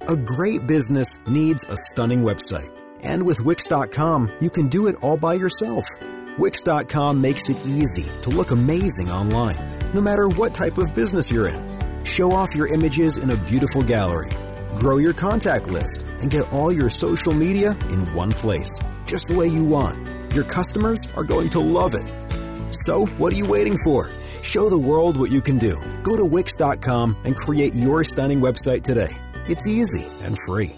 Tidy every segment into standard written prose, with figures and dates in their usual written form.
A great business needs a stunning website. And with Wix.com, you can do it all by yourself. Wix.com makes it easy to look amazing online, no matter what type of business you're in. Show off your images in a beautiful gallery. Grow your contact list and get all your social media in one place, just the way you want. Your customers are going to love it. So, what are you waiting for? Show the world what you can do. Go to Wix.com and create your stunning website today. It's easy and free.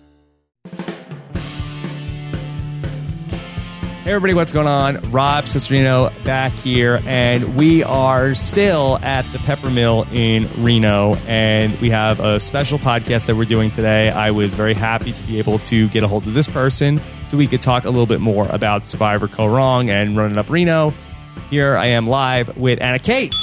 Hey everybody, what's going on? Rob Cesternino back here, and we are still at the Peppermill in Reno, and we have a special podcast that we're doing today. I was very happy to be able to get a hold of this person so we could talk a little bit more about Survivor Kaôh Rōng and Running Up Reno. Here I am live with Anna Kate.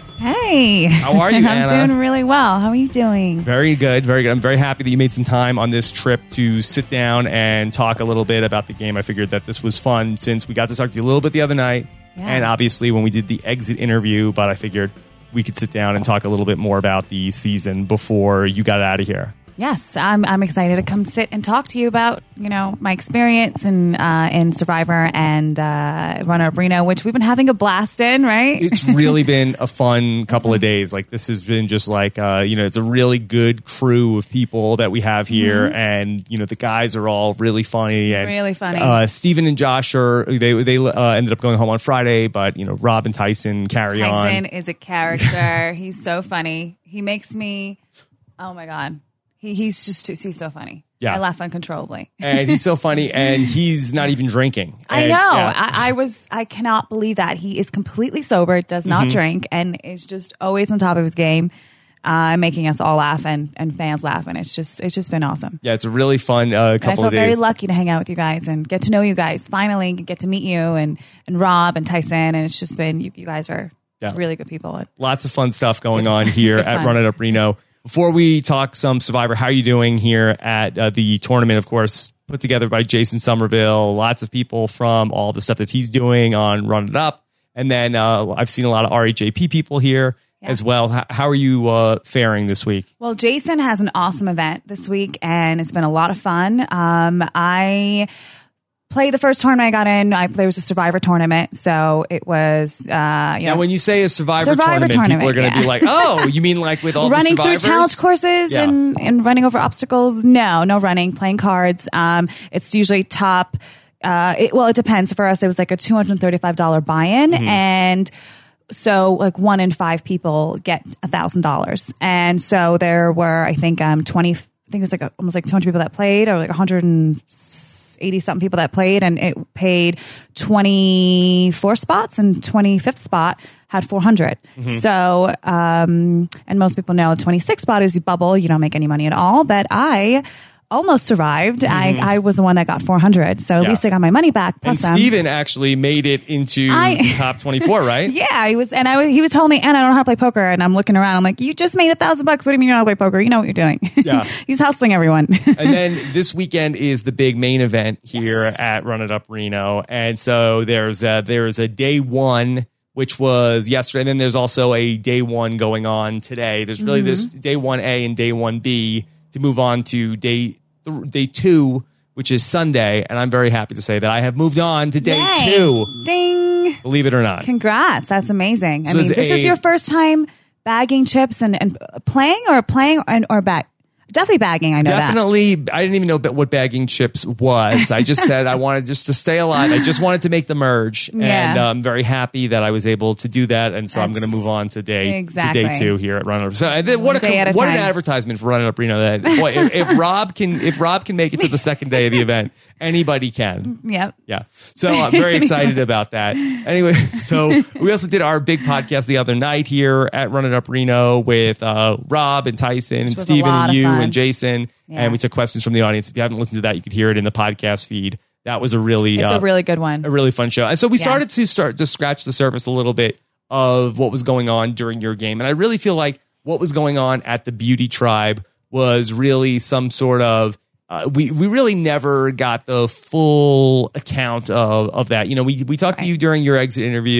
Hey. How are you, Anna? I'm doing really well. How are you doing? Very good, very good. I'm very happy that you made some time on this trip to sit down and talk a little bit about the game. I figured that this was fun since we got to talk to you a little bit the other night, and obviously when we did the exit interview, but I figured we could sit down and talk a little bit more about the season before you got out of here. Yes, I'm excited to come sit and talk to you about, my experience in Survivor and Runner Up Reno, which we've been having a blast in, right? It's really been a fun couple of days. Like, this has been just like, it's a really good crew of people that we have here, and the guys are all really funny. And, really funny. Steven and Josh they ended up going home on Friday, but Rob and Tyson carry on. Tyson is a character. He's so funny. He makes me, oh my God. He's so funny. Yeah. I laugh uncontrollably. And he's so funny, and he's not even drinking. I know. Yeah. I cannot believe that. He is completely sober, does not drink, and is just always on top of his game, making us all laugh and fans laugh. And it's just been awesome. Yeah, it's a really fun couple of days. I feel very lucky to hang out with you guys and get to know you guys. Finally, get to meet you and Rob and Tyson. And it's just been, you guys are really good people. Lots of fun stuff going on here at Run It Up Reno. Before we talk some Survivor, how are you doing here at the tournament? Of course, put together by Jason Somerville. Lots of people from all the stuff that he's doing on Run It Up. And then I've seen a lot of RHAP people here as well. How are you faring this week? Well, Jason has an awesome event this week, and it's been a lot of fun. I played the first tournament I got in. There was a Survivor tournament, so it was. Now, when you say a Survivor tournament, people are going to be like, "Oh, you mean like with all running the survivors? Through challenge courses and running over obstacles?" No running, playing cards. It's usually top. It depends. For us, it was like a $235 buy-in, and so like 1 in 5 people get $1,000, and so there were I think 20. I think it was like almost like 200 people that played, or like 180 something people that played, and it paid 24 spots, and 25th spot had 400. So, and most people know the 26th spot is you bubble, you don't make any money at all. But I almost survived. I was the one that got 400. So at least I got my money back. Plus and Steven actually made it into the top 24, right? Yeah, he was. And he was telling me, and I don't know how to play poker. And I'm looking around. I'm like, you just made $1,000. What do you mean you don't know how to play poker? You know what you're doing. Yeah. He's hustling everyone. And then this weekend is the big main event here at Run It Up Reno. And so there's a day one, which was yesterday. And then there's also a day one going on today. There's really this day 1A and day 1B to move on to day 2, which is Sunday. And I'm very happy to say that I have moved on to day 2. Ding. Believe it or not. Congrats. That's amazing. So I mean, this is your first time bagging chips and playing or bag? Definitely bagging, I know Definitely, that. I didn't even know what bagging chips was. I just said I wanted just to stay alive. I just wanted to make the merge. Yeah. And I'm very happy that I was able to do that. And so I'm going to move on to day 2 here at Run It Up. So what an advertisement for Run It Up Reno. That boy, if Rob can make it to the second day of the event, anybody can. Yep. Yeah. So I'm very excited about that. Anyway, so we also did our big podcast the other night here at Run It Up Reno with Rob and Tyson and Steven and you and Jason, and we took questions from the audience. If you haven't listened to that, you could hear it in the podcast feed. That was a really good one, a really fun show. And so we started to scratch the surface a little bit of what was going on during your game, and I really feel like what was going on at the Beauty Tribe was really some sort of we really never got the full account of that. You know, we talked to you during your exit interview.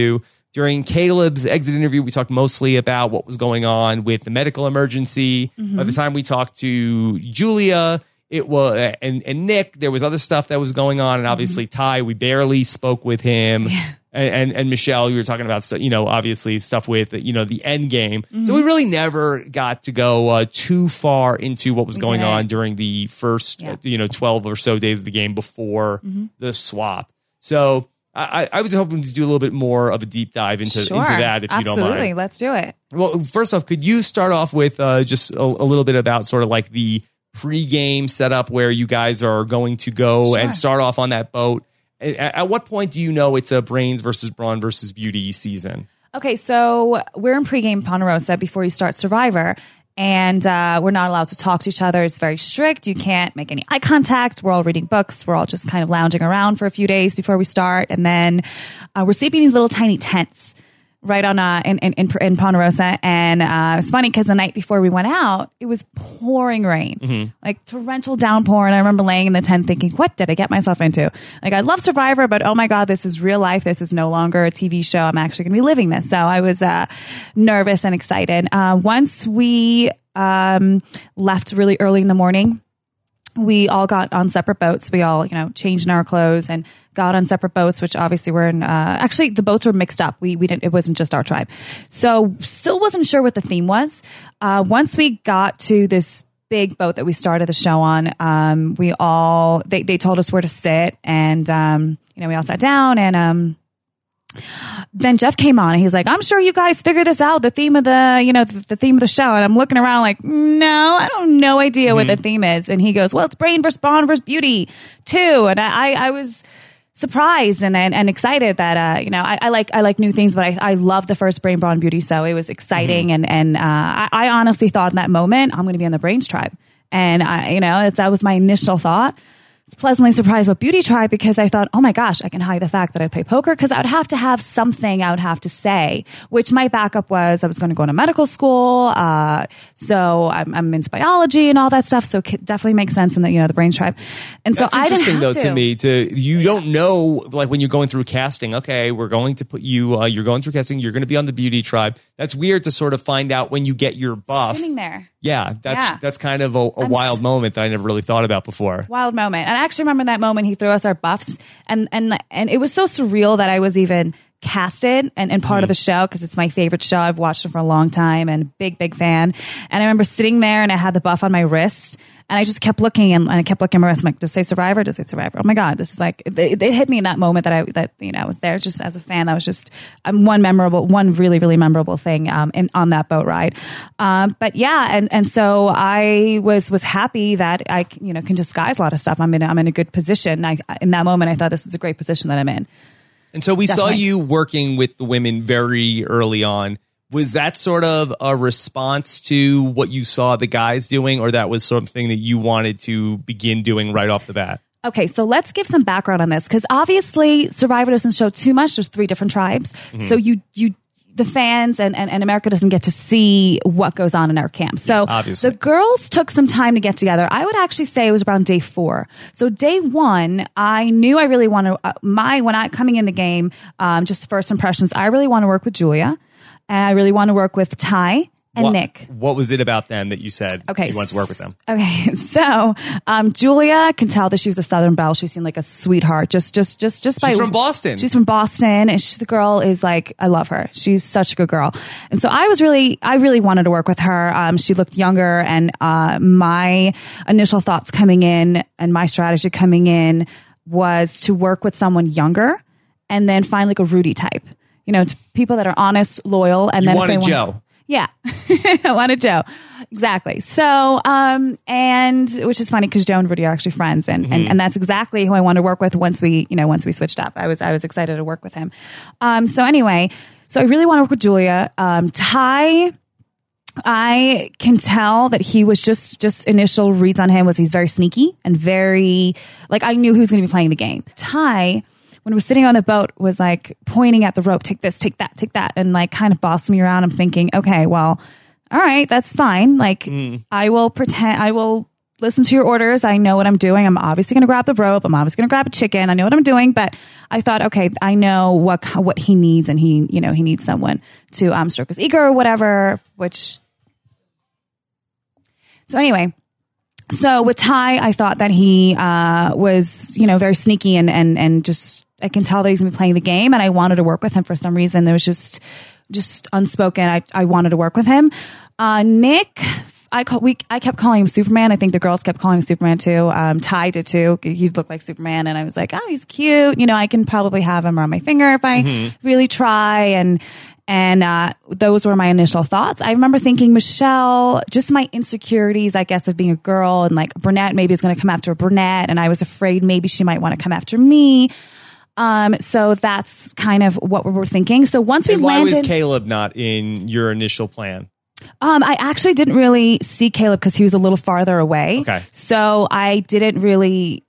During Caleb's exit interview, we talked mostly about what was going on with the medical emergency. By the time we talked to Julia, it was and Nick, there was other stuff that was going on, and obviously Ty, we barely spoke with him. Yeah. And Michelle, you were talking about, obviously stuff with, the end game. So we really never got to go too far into what was going on during the first, 12 or so days of the game before the swap. So I was hoping to do a little bit more of a deep dive into that, if you don't mind. Absolutely. Let's do it. Well, first off, could you start off with just a little bit about sort of like the pregame setup where you guys are going to go and start off on that boat? At what point do you know it's a brains versus brawn versus beauty season? Okay, so we're in pregame Ponderosa before you start Survivor, and we're not allowed to talk to each other. It's very strict. You can't make any eye contact. We're all reading books. We're all just kind of lounging around for a few days before we start, and then we're sleeping in these little tiny tents right on in Ponderosa. And it's funny because the night before we went out, it was pouring rain, like torrential downpour. And I remember laying in the tent thinking, what did I get myself into? Like, I love Survivor, but oh my God, this is real life. This is no longer a TV show. I'm actually going to be living this. So I was nervous and excited. Once we left really early in the morning, we all got on separate boats. We all, changed in our clothes and got on separate boats, which obviously were in, actually the boats were mixed up. We didn't, it wasn't just our tribe. So still wasn't sure what the theme was. Once we got to this big boat that we started the show on, they told us where to sit, and, we all sat down, and, then Jeff came on and he's like, I'm sure you guys figured this out, the theme of the theme of the show. And I'm looking around like, no, I don't no idea what the theme is. And he goes, well, it's brain versus brawn versus beauty too. And I was surprised and excited that, I like new things, but I love the first brain, brawn, beauty. So it was exciting. And I honestly thought in that moment, I'm going to be on the Brains tribe. And that was my initial thought. I was pleasantly surprised with Beauty Tribe because I thought, oh my gosh, I can hide the fact that I play poker, because I would have to have something I would have to say, which my backup was I was going to go to medical school. So I'm into biology and all that stuff. So it definitely makes sense in the Brains Tribe. And so I didn't have to me you don't know, like when you're going through casting, okay, we're going to put you, you're going through casting, you're going to be on the Beauty Tribe. That's weird to sort of find out when you get your buff. Sitting there. Yeah, that's kind of a wild moment that I never really thought about before. Wild moment. And I actually remember that moment he threw us our buffs, and it was so surreal that I was even casted and part of the show, because it's my favorite show. I've watched it for a long time and big fan. And I remember sitting there and I had the buff on my wrist, and I just kept looking and I kept looking at my wrist. I'm like, does it say Survivor? Does it say Survivor? Oh my God, this is like, it hit me in that moment that I was there just as a fan. That was just one really, really memorable thing on that boat ride. But yeah, and so I was happy that I can disguise a lot of stuff. I'm in a good position. In that moment, I thought this is a great position that I'm in. And so we saw you working with the women very early on. Was that sort of a response to what you saw the guys doing, or that was something that you wanted to begin doing right off the bat? Okay, so let's give some background on this, because obviously Survivor doesn't show too much. There's 3 different tribes. So the fans and America doesn't get to see what goes on in our camp. So the girls took some time to get together. I would actually say it was around day 4. So day 1, I knew I really want to, coming in the game, just first impressions, I really want to work with Julia, and I really want to work with Ty and Nick. What was it about them that you said you wanted to work with them? Okay, so Julia, can tell that she was a Southern belle. She seemed like a sweetheart. Just by she's from Boston. She's from Boston, and the girl is like, I love her. She's such a good girl, and so I really wanted to work with her. She looked younger, and my initial thoughts coming in and my strategy coming in was to work with someone younger, and then find like a Rudy type. People that are honest, loyal, and you then wanted Joe. Yeah, I wanted Joe. Exactly. So, and which is funny because Joe and Rudy are actually friends, and that's exactly who I want to work with once we switched up. I was excited to work with him. So anyway, so I really want to work with Julia. Ty, I can tell that he was just initial reads on him was he's very sneaky and very, like, I knew he was going to be playing the game. Ty, when we're sitting on the boat, was like pointing at the rope, take this, take that, and like kind of bossing me around. I'm thinking, okay, well, all right, that's fine. Like, I will pretend, I will listen to your orders. I know what I'm doing. I'm obviously going to grab the rope. I'm obviously going to grab a chicken. I know what I'm doing, but I thought, okay, I know what he needs, and he needs someone to stroke his ego or whatever, so anyway, so with Ty, I thought that he was, very sneaky and just, I can tell that he's going to be playing the game, and I wanted to work with him for some reason. There was just unspoken. I wanted to work with him. Nick, I kept calling him Superman. I think the girls kept calling him Superman too. Ty did too. He looked like Superman, and I was like, oh, he's cute. I can probably have him around my finger if I really try. And those were my initial thoughts. I remember thinking, Michelle, just my insecurities, I guess, of being a girl, and like a brunette maybe is going to come after a brunette, and I was afraid maybe she might want to come after me. So that's kind of what we were thinking. So once we landed, why was Caleb not in your initial plan? I actually didn't really see Caleb because he was a little farther away. Okay. So I didn't really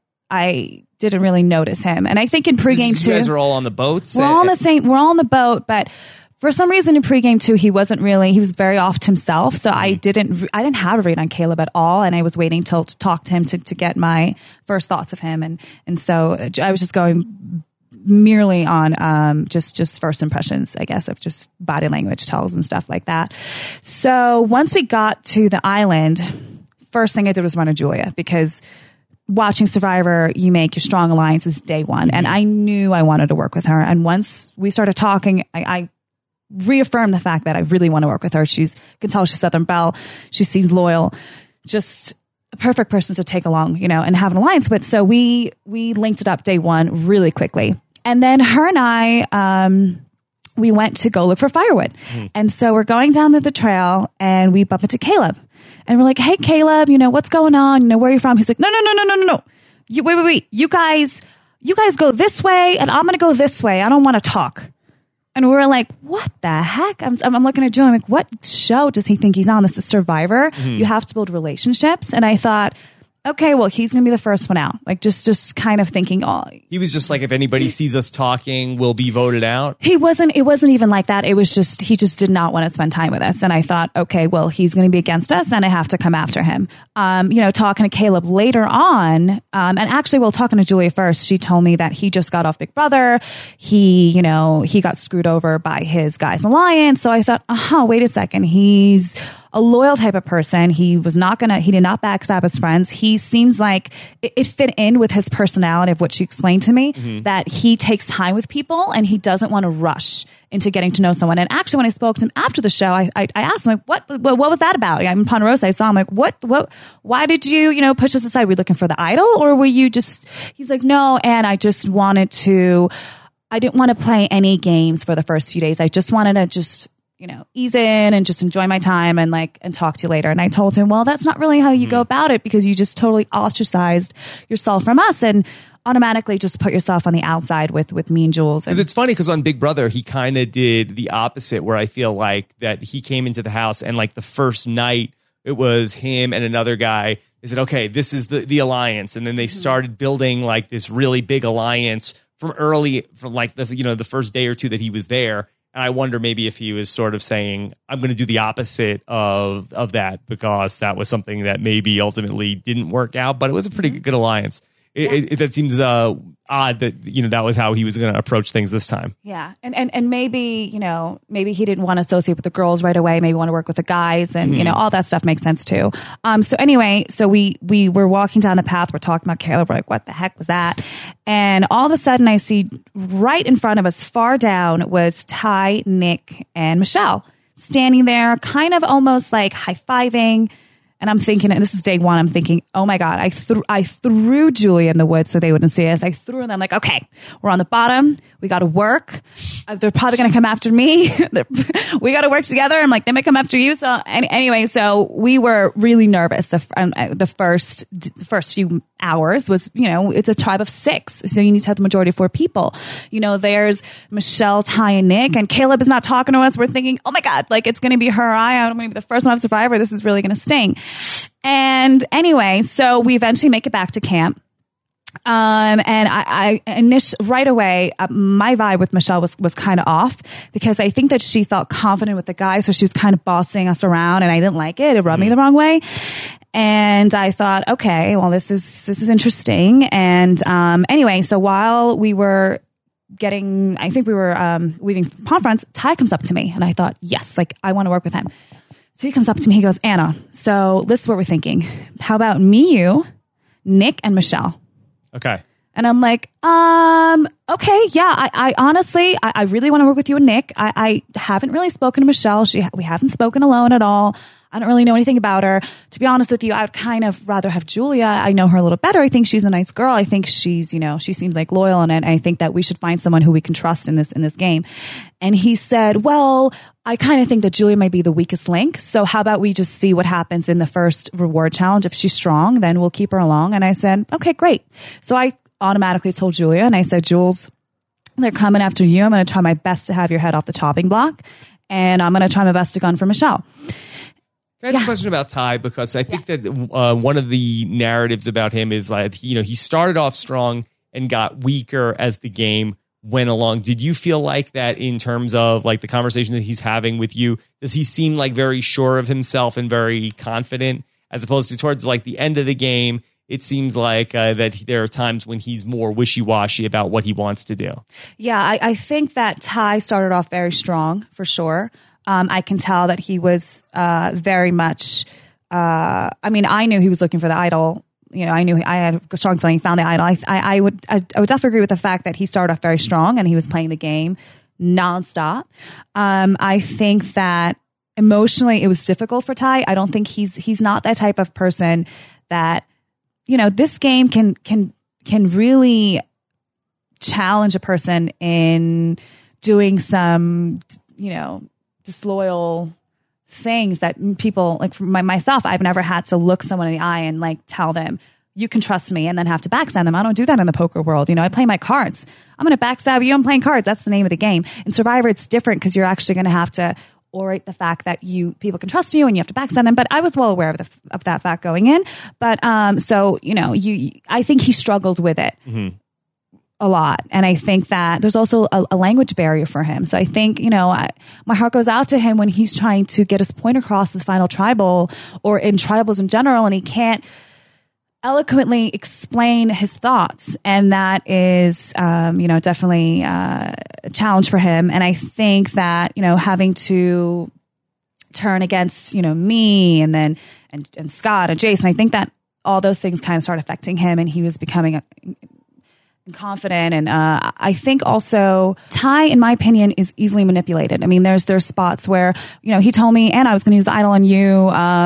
notice him. And I think in pregame too, you guys are all on the boats. We're all on the boat, but for some reason in pregame too, he was very off to himself. So I didn't have a read on Caleb at all. And I was waiting to talk to him to get my first thoughts of him. And so I was just going merely on just first impressions, I guess, of just body language tells and stuff like that. So once we got to the island, first thing I did was run to Julia, because watching Survivor, you make your strong alliances day one. And I knew I wanted to work with her. And once we started talking, I reaffirmed the fact that I really want to work with her. Can tell she's Southern Belle. She seems loyal. Just a perfect person to take along, and have an alliance with. So we linked it up day one really quickly. And then her and I, we went to go look for firewood. And so we're going down the trail, and we bump into Caleb. And we're like, hey, Caleb, what's going on? Where are you from? He's like, no. Wait. You guys go this way, and I'm going to go this way. I don't want to talk. And we were like, what the heck? I'm looking at Joe. I'm like, what show does he think he's on? This is Survivor. You have to build relationships. And I thought, okay, well, he's going to be the first one out. Like just kind of thinking, he was just like, if anybody sees us talking, we'll be voted out. It wasn't even like that. It was just, he just did not want to spend time with us. And I thought, okay, well, he's going to be against us, and I have to come after him. Talking to Caleb later on, and actually, talking to Julia first, she told me that he just got off Big Brother. He got screwed over by his guys' alliance. So I thought, wait a second. He's a loyal type of person. He did not backstab his friends. He seems like it fit in with his personality of what she explained to me, that he takes time with people and he doesn't want to rush into getting to know someone. And actually, when I spoke to him after the show, I asked him, like, what was that about? I'm in Ponderosa. I saw him, like, what, why did you, push us aside? Were you looking for the idol, or were you he's like, no. And I didn't want to play any games for the first few days. I just wanted to ease in and just enjoy my time and talk to you later. And I told him, well, that's not really how you go about it, because you just totally ostracized yourself from us and automatically just put yourself on the outside with me and Jules. Because it's funny, because on Big Brother, he kind of did the opposite, where I feel like that he came into the house and the first night it was him and another guy. They said, okay, this is the alliance. And then they started building this really big alliance from the first day or two that he was there. And I wonder maybe if he was sort of saying, I'm going to do the opposite of that, because that was something that maybe ultimately didn't work out, but it was a pretty good alliance. That seems odd that, that was how he was going to approach things this time. Yeah. And maybe, maybe he didn't want to associate with the girls right away. Maybe want to work with the guys, and, all that stuff makes sense too. So anyway, so we were walking down the path. We're talking about Caleb. We're like, what the heck was that? And all of a sudden I see right in front of us, far down, was Ty, Nick, and Michelle standing there, kind of almost like high-fiving. And I'm thinking, and this is day one, I'm thinking, oh my God, I threw Julia in the woods so they wouldn't see us. I threw them, like, okay, we're on the bottom. We got to work. They're probably going to come after me. We got to work together. I'm like, they might come after you. So anyway, so we were really nervous. The first few hours was, it's a tribe of 6. So you need to have the majority of 4 people. There's Michelle, Ty, and Nick, and Caleb is not talking to us. We're thinking, oh my God, it's going to be her. I'm going to be the first one of Survivor. This is really going to sting. And anyway, so we eventually make it back to camp. And I right away, my vibe with Michelle was kind of off, because I think that she felt confident with the guy. So she was kind of bossing us around, and I didn't like it. It rubbed me the wrong way. And I thought, okay, well, this is interesting. And anyway, so while we were weaving palm fronds, Ty comes up to me, and I thought, yes, like I want to work with him. So he comes up to me, he goes, Anna, so this is what we're thinking. How about me, you, Nick, and Michelle? Okay. And I'm like, okay, yeah, I honestly, I really want to work with you and Nick. I haven't really spoken to Michelle. We haven't spoken alone at all. I don't really know anything about her. To be honest with you, I would kind of rather have Julia. I know her a little better. I think she's a nice girl. I think she's, she seems like loyal, and I think that we should find someone who we can trust in this game. And he said, well, I kind of think that Julia might be the weakest link. So how about we just see what happens in the first reward challenge? If she's strong, then we'll keep her along. And I said, okay, great. So I automatically told Julia, and I said, Jules, they're coming after you. I'm going to try my best to have your head off the chopping block, and I'm going to try my best to gun for Michelle. Can I ask a question about Ty? Because I think that one of the narratives about him is like, he started off strong and got weaker as the game went along. Did you feel like that in terms of like the conversation that he's having with you? Does he seem like very sure of himself and very confident, as opposed to towards like the end of the game? It seems like that there are times when he's more wishy-washy about what he wants to do. Yeah, I think that Ty started off very strong, for sure. I can tell that he was very much, I knew he was looking for the idol. I knew I had a strong feeling he found the idol. I would definitely agree with the fact that he started off very strong and he was playing the game nonstop. I think that emotionally it was difficult for Ty. I don't think he's not that type of person that, this game can really challenge a person in doing some, disloyal things that people like for myself, I've never had to look someone in the eye and like tell them, you can trust me, and then have to backstab them. I don't do that in the poker world. I play my cards. I'm going to backstab you. I'm playing cards. That's the name of the game. In Survivor, it's different because you're actually going to have to orate the fact that people can trust you and you have to backstab them. But I was well aware of that fact going in. But I think he struggled with it. Mm-hmm. A lot. And I think that there's also a language barrier for him. So I think, my heart goes out to him when he's trying to get his point across the final tribal or in tribals in general, and he can't eloquently explain his thoughts. And that is, definitely a challenge for him. And I think that, having to turn against, me and then, and Scott and Jason, I think that all those things kind of start affecting him, and he was becoming confident. And I think also Ty, in my opinion, is easily manipulated. I mean, there's spots where, he told me, and I was going to use the idol on you.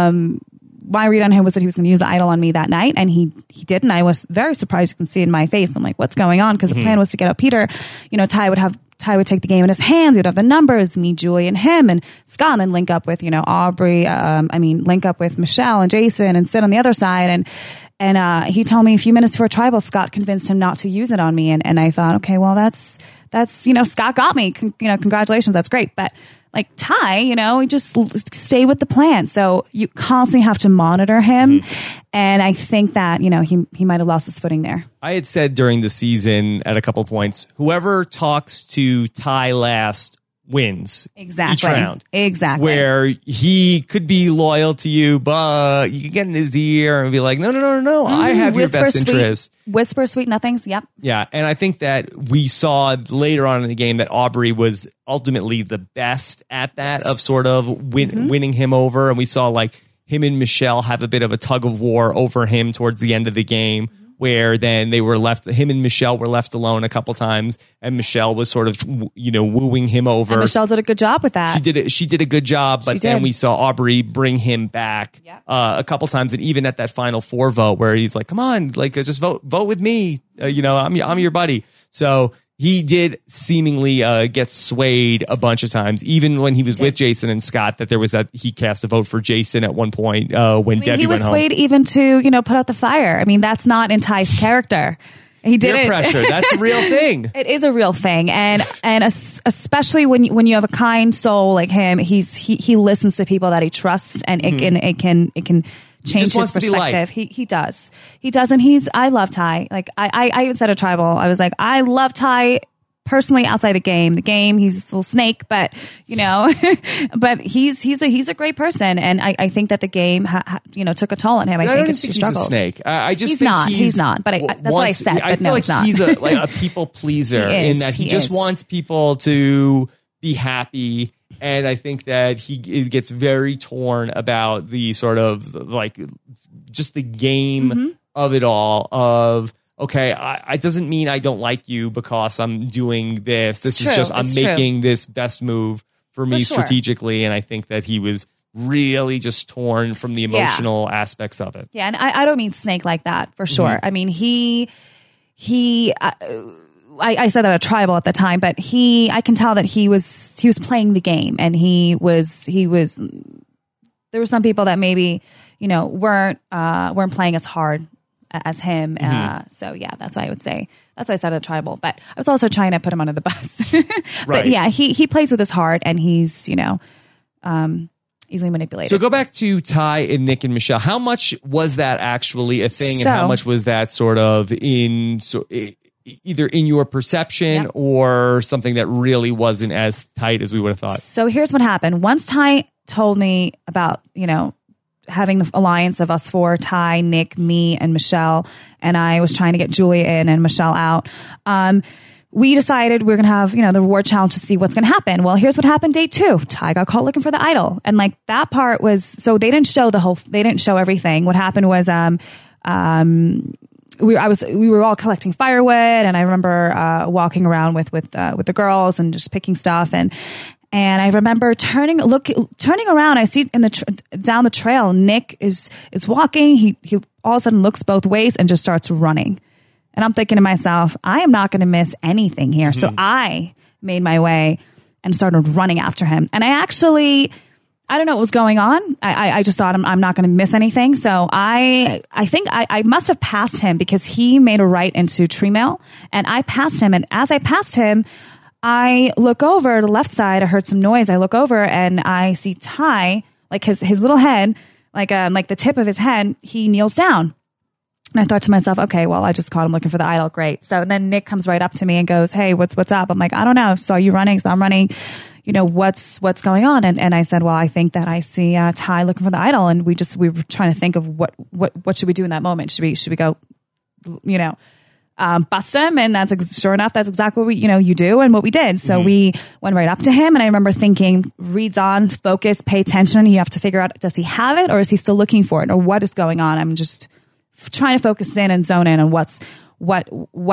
My read on him was that he was going to use the idol on me that night, and he did. And I was very surprised. You can see in my face. I'm like, what's going on? Because the plan was to get out Peter. Ty would take the game in his hands. He would have the numbers, me, Julie, and him, and Scott, and then link up with, Aubrey. Link up with Michelle and Jason and sit on the other side. And he told me a few minutes before tribal, Scott convinced him not to use it on me. And I thought, okay, well, that's Scott got me. Congratulations. That's great. But like Ty, you just stay with the plan. So you constantly have to monitor him. Mm-hmm. And I think that, he might have lost his footing there. I had said during the season at a couple points, whoever talks to Ty last wins. Exactly. Each round. Exactly. Where he could be loyal to you, but you can get in his ear and be like, no. Mm-hmm. I have your best interest. Whisper sweet nothings. Yep. Yeah. And I think that we saw later on in the game that Aubrey was ultimately the best at that, of sort of winning him over. And we saw like him and Michelle have a bit of a tug of war over him towards the end of the game, where then him and Michelle were left alone a couple times, and Michelle was sort of, wooing him over. And Michelle did a good job with that. She did a good job, but then we saw Aubrey bring him back a couple times, and even at that final 4 vote where he's like, come on, like just vote with me. I'm your buddy. So he did seemingly get swayed a bunch of times, even when he was with Jason and Scott, that there was that he cast a vote for Jason at one point when Debbie went home. He was swayed even to, put out the fire. I mean, that's not in Ty's character. He did Peer pressure. That's a real thing. It is a real thing. And especially when you have a kind soul like him, he listens to people that he trusts, and it can change his perspective. He does. And I love Ty. Like I even said at tribal, I was like, I love Ty personally outside the game, he's a little snake, but but he's a great person. And I think that the game, took a toll on him. I think it's think struggled. He's a snake. I just he's think he's not, but that's what I said. I feel like he's a people pleaser in that he just wants people to be happy. And I think that he gets very torn about the sort of like just the game of it all of, okay, it doesn't mean I don't like you because I'm doing this. This is just, I'm making this best move for me strategically. And I think that he was really just torn from the emotional aspects of it. Yeah. And I don't mean snake like that for sure. I mean, I said that at Tribal at the time, but I can tell that he was playing the game, and there were some people that maybe, weren't playing as hard as him. So yeah, that's why I would say, that's why I said at Tribal, but I was also trying to put him under the bus. But yeah, he plays with his heart, and he's, easily manipulated. So go back to Ty and Nick and Michelle. How much was that actually a thing, and how much was that sort of either in your perception or something that really wasn't as tight as we would have thought? So here's what happened. Once Ty told me about, having the alliance of us four, Ty, Nick, me, and Michelle, and I was trying to get Julia in and Michelle out, we decided we're going to have, the reward challenge to see what's going to happen. Well, here's what happened day 2. Ty got caught looking for the idol. And like that part was, so they didn't show everything. What happened was, we were all collecting firewood, and I remember walking around with the girls and just picking stuff, and I remember turning around. I see down the trail, Nick is walking. He all of a sudden looks both ways and just starts running, and I'm thinking to myself, I am not going to miss anything here. So I made my way and started running after him, and I don't know what was going on. I just thought I'm not going to miss anything. So I think I must have passed him, because he made a right into Tree Mill, and I passed him. And as I passed him, I look over to the left side. I heard some noise. I look over and I see Ty, like his little head, like the tip of his head, he kneels down. And I thought to myself, okay, well, I just caught him looking for the idol. Great. So then Nick comes right up to me and goes, hey, what's up? I'm like, I don't know. Saw you running. So I'm running. What's going on? And I said, well, I think that I see Ty looking for the idol. And we were trying to think of what should we do in that moment? Should we go, bust him? And sure enough, that's exactly what you do, and what we did. So we went right up to him, and I remember thinking, reads on, focus, pay attention. You have to figure out, does he have it, or is he still looking for it, or what is going on? I'm just trying to focus in and zone in on what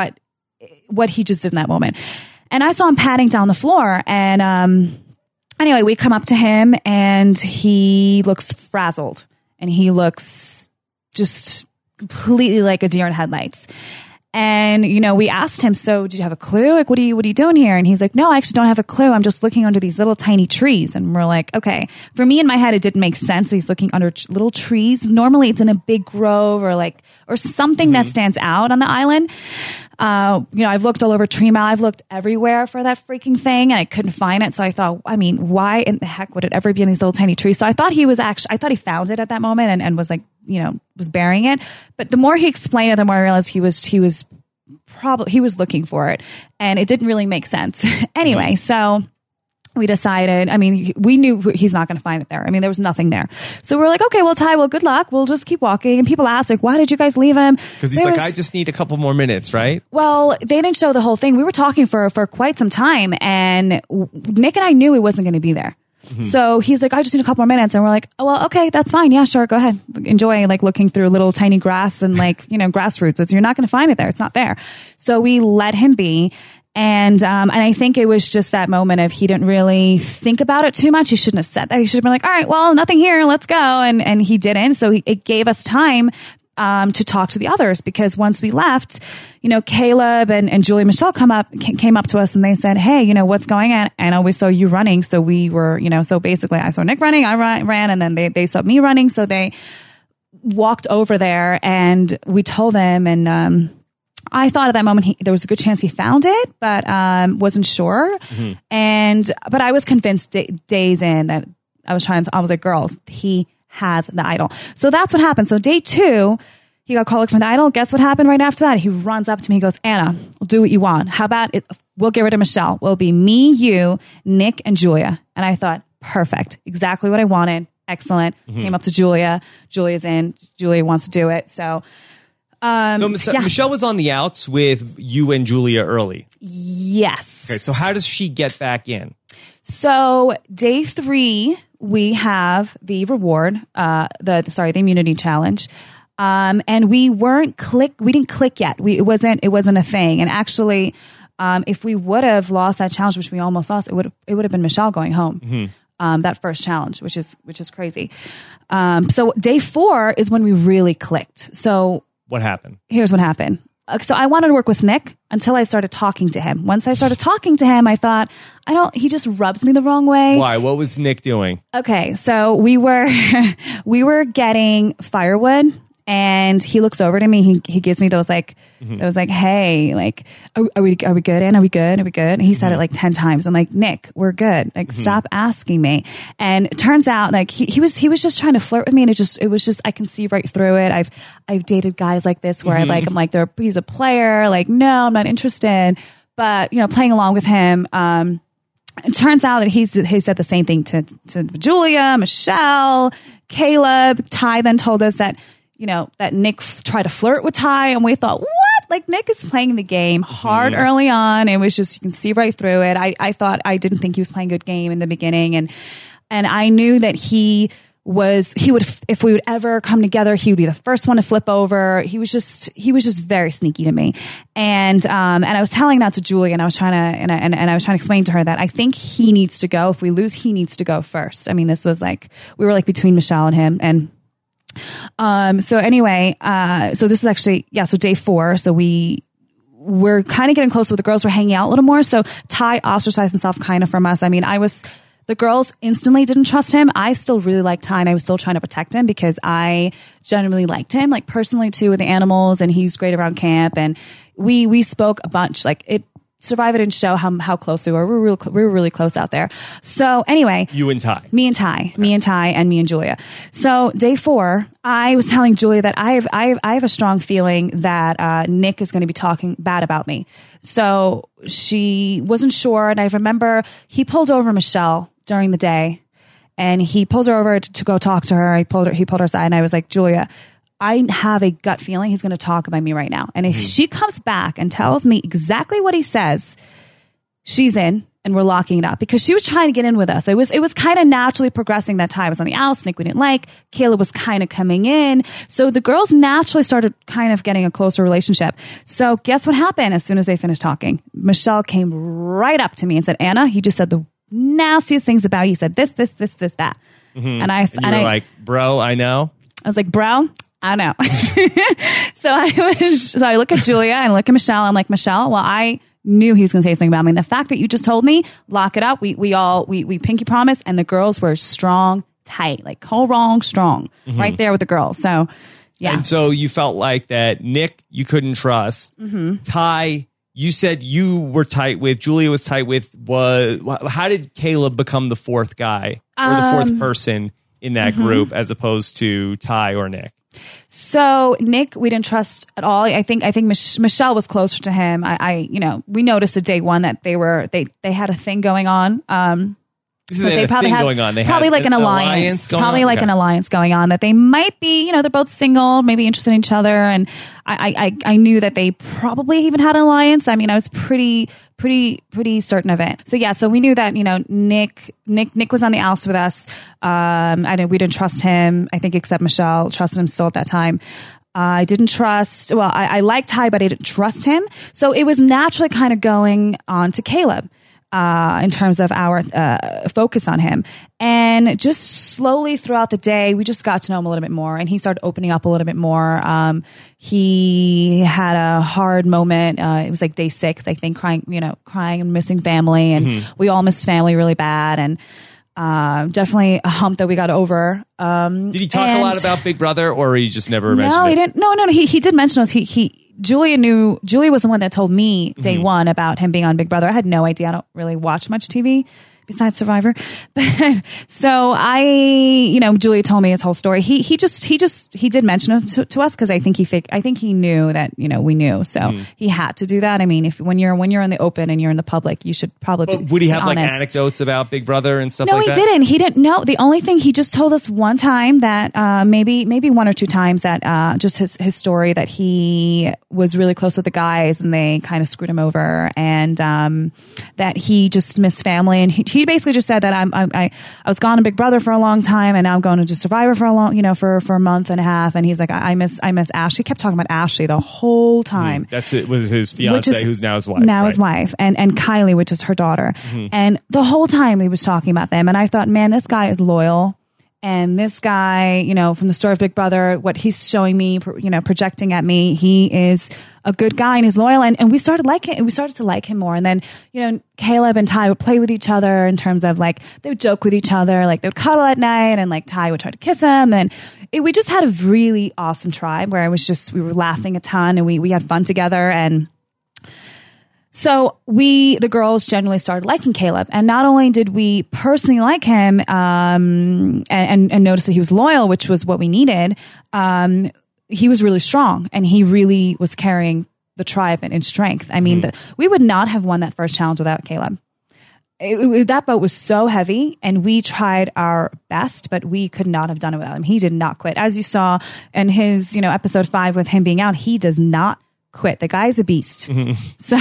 he just did in that moment. And I saw him padding down the floor, and anyway, we come up to him, and he looks frazzled, and he looks just completely like a deer in headlights. And, we asked him, so did you have a clue? Like, what are you doing here? And he's like, no, I actually don't have a clue. I'm just looking under these little tiny trees. And we're like, okay. For me in my head, it didn't make sense that he's looking under little trees. Normally it's in a big grove or something that stands out on the island. I've looked all over Tree Mill. I've looked everywhere for that freaking thing, and I couldn't find it. So I thought, why in the heck would it ever be in these little tiny trees? So I thought he found it at that moment and was like, was burying it. But the more he explained it, the more I realized he was looking for it, and it didn't really make sense. Anyway, so we decided, we knew he's not going to find it there. There was nothing there. So we're like, okay, well, Ty, good luck. We'll just keep walking. And people ask, like, why did you guys leave him? Because he's I just need a couple more minutes, right? Well, they didn't show the whole thing. We were talking for quite some time, and Nick and I knew he wasn't going to be there. So he's like, I just need a couple more minutes. And we're like, oh, well, okay, that's fine. Yeah, sure. Go ahead. Enjoy looking through little tiny grass and grass roots. You're not going to find it there. It's not there. So we let him be. And I think it was just that moment of he didn't really think about it too much. He shouldn't have said that. He should have been like, all right, well, nothing here. Let's go. And he didn't. So it gave us time to talk to the others, because once we left, Caleb and Julie and Michelle came up to us, and they said, hey, what's going on? And we saw you running. So we were, so basically I saw Nick running, I ran, and then they saw me running. So they walked over there, and we told them, and I thought at that moment there was a good chance he found it, but wasn't sure. But I was convinced days in that I was like, girls, he has the idol. So that's what happened. So day 2, He got called from the Idol. Guess what happened right after that? He runs up to me. He goes, Anna, we'll do what you want. How about it? We'll get rid of Michelle. We'll be me, you, Nick, and Julia. And I thought, perfect. Exactly what I wanted. Excellent. Came up to Julia. Julia's in. Julia wants to do it. So Michelle was on the outs with you and Julia early. Yes. Okay, so how does she get back in? So day 3, we have the reward, the immunity challenge. And we didn't click yet. It wasn't a thing. And actually, if we would have lost that challenge, which we almost lost, it would have been Michelle going home. That first challenge, which is crazy. So day 4 is when we really clicked. So what happened? Here's what happened. So I wanted to work with Nick until I started talking to him. Once I started talking to him, I thought, he just rubs me the wrong way. Why? What was Nick doing? Okay. So we were getting firewood, and he looks over to me. He gives me those hey, like, are we good? And are we good? Are we good? And he said it like 10 times. I'm like, Nick, we're good. Like, stop asking me. And it turns out like he was just trying to flirt with me. And it was just, I can see right through it. I've dated guys like this where I'm like, he's a player. Like, no, I'm not interested. But, playing along with him, it turns out that he said the same thing to Julia, Michelle, Caleb. Ty then told us that, that Nick tried to flirt with Ty, and we thought, what? Like, Nick is playing the game hard early on. It was just, you can see right through it. I didn't think he was playing a good game in the beginning. And I knew that he would, if we would ever come together, he would be the first one to flip over. He was just very sneaky to me. And I was telling that to Julie, and I was trying to explain to her that I think he needs to go. If we lose, he needs to go first. I mean, this was like, we were like between Michelle and him. And so anyway, so this is actually, so day 4. So we're kind of getting close with the girls. We're hanging out a little more. So Ty ostracized himself kind of from us. I mean, the girls instantly didn't trust him. I still really liked Ty, and I was still trying to protect him because I genuinely liked him, like personally too, with the animals, and he's great around camp. And we spoke a bunch. Like, Survivor didn't show how close we were. We were really close out there. So anyway, you and Ty, me and Ty, and me and Julia. So day 4, I was telling Julia that I have a strong feeling that Nick is going to be talking bad about me. So she wasn't sure, and I remember he pulled over Michelle during the day, and he pulls her over to go talk to her. He pulled her aside, and I was like, Julia, I have a gut feeling he's going to talk about me right now. And if she comes back and tells me exactly what he says, she's in, and we're locking it up, because she was trying to get in with us. It was kind of naturally progressing. That Ty was on the outs. Nick we didn't like. Kayla was kind of coming in. So the girls naturally started kind of getting a closer relationship. So guess what happened as soon as they finished talking? Michelle came right up to me and said, Anna, he just said the nastiest things about you. He said this, that. And I were like, bro, I know. I was like, bro, I know. So I look at Julia and I look at Michelle. I'm like, Michelle, well, I knew he was going to say something about me. And the fact that you just told me, lock it up. We pinky promise. And the girls were strong, tight, like wrong, strong, right there with the girls. So yeah. And so you felt like that Nick, you couldn't trust. Ty, you said you were tight with, Julia was tight with. How did Caleb become the 4th guy or the 4th person in that group as opposed to Ty or Nick? So Nick, we didn't trust at all. I think Michelle was closer to him. We noticed at day 1 that they had a thing going on. They probably had going on. They probably had like an alliance, probably like an alliance going on, that they might be, they're both single, maybe interested in each other. And I knew that they probably even had an alliance. I mean, I was pretty certain of it. So yeah, so we knew that, Nick was on the outs with us. We didn't trust him, I think, except Michelle trusted him still at that time. I didn't trust, I liked Ty, but I didn't trust him. So it was naturally kind of going on to Caleb. In terms of our focus on him. And just slowly throughout the day, we just got to know him a little bit more, and he started opening up a little bit more. He had a hard moment. It was like day 6, I think, crying and missing family, and we all missed family really bad, and definitely a hump that we got over. Did he talk a lot about Big Brother, or he just never mentioned it? No, he didn't. No, he did mention us. Julia was the one that told me day 1 about him being on Big Brother. I had no idea. I don't really watch much TV besides Survivor. But so Julia told me his whole story. He did mention it to us because I think he knew that, we knew. So he had to do that. I mean, when you're in the open and you're in the public, you should probably be would he have honest. like anecdotes about Big Brother and stuff no, like that? No, he didn't. He didn't know. The only thing he just told us one time that maybe one or two times that just his story that he was really close with the guys and they kind of screwed him over, and that he just missed family, and he basically just said that I was gone in Big Brother for a long time, and now I'm going to do Survivor for a long for a month and a half, and he's like I miss Ashley. He kept talking about Ashley the whole time. That's it. Was his fiance, who's now his wife. Now his wife, and Kylie, which is her daughter, and the whole time he was talking about them, and I thought, man, this guy is loyal. And this guy, from the story of Big Brother, what he's showing me, projecting at me, he is a good guy and he's loyal. And we started to like him more. And then, Caleb and Ty would play with each other in terms of like, they would joke with each other, like they would cuddle at night, and like Ty would try to kiss him. And we just had a really awesome tribe where we were laughing a ton, and we had fun together. And so the girls generally started liking Caleb, and not only did we personally like him, and notice that he was loyal, which was what we needed. He was really strong, and he really was carrying the tribe in strength. I mean, we would not have won that first challenge without Caleb. That boat was so heavy, and we tried our best, but we could not have done it without him. He did not quit, as you saw in his, episode 5 with him being out. He does not quit. The guy's a beast. So,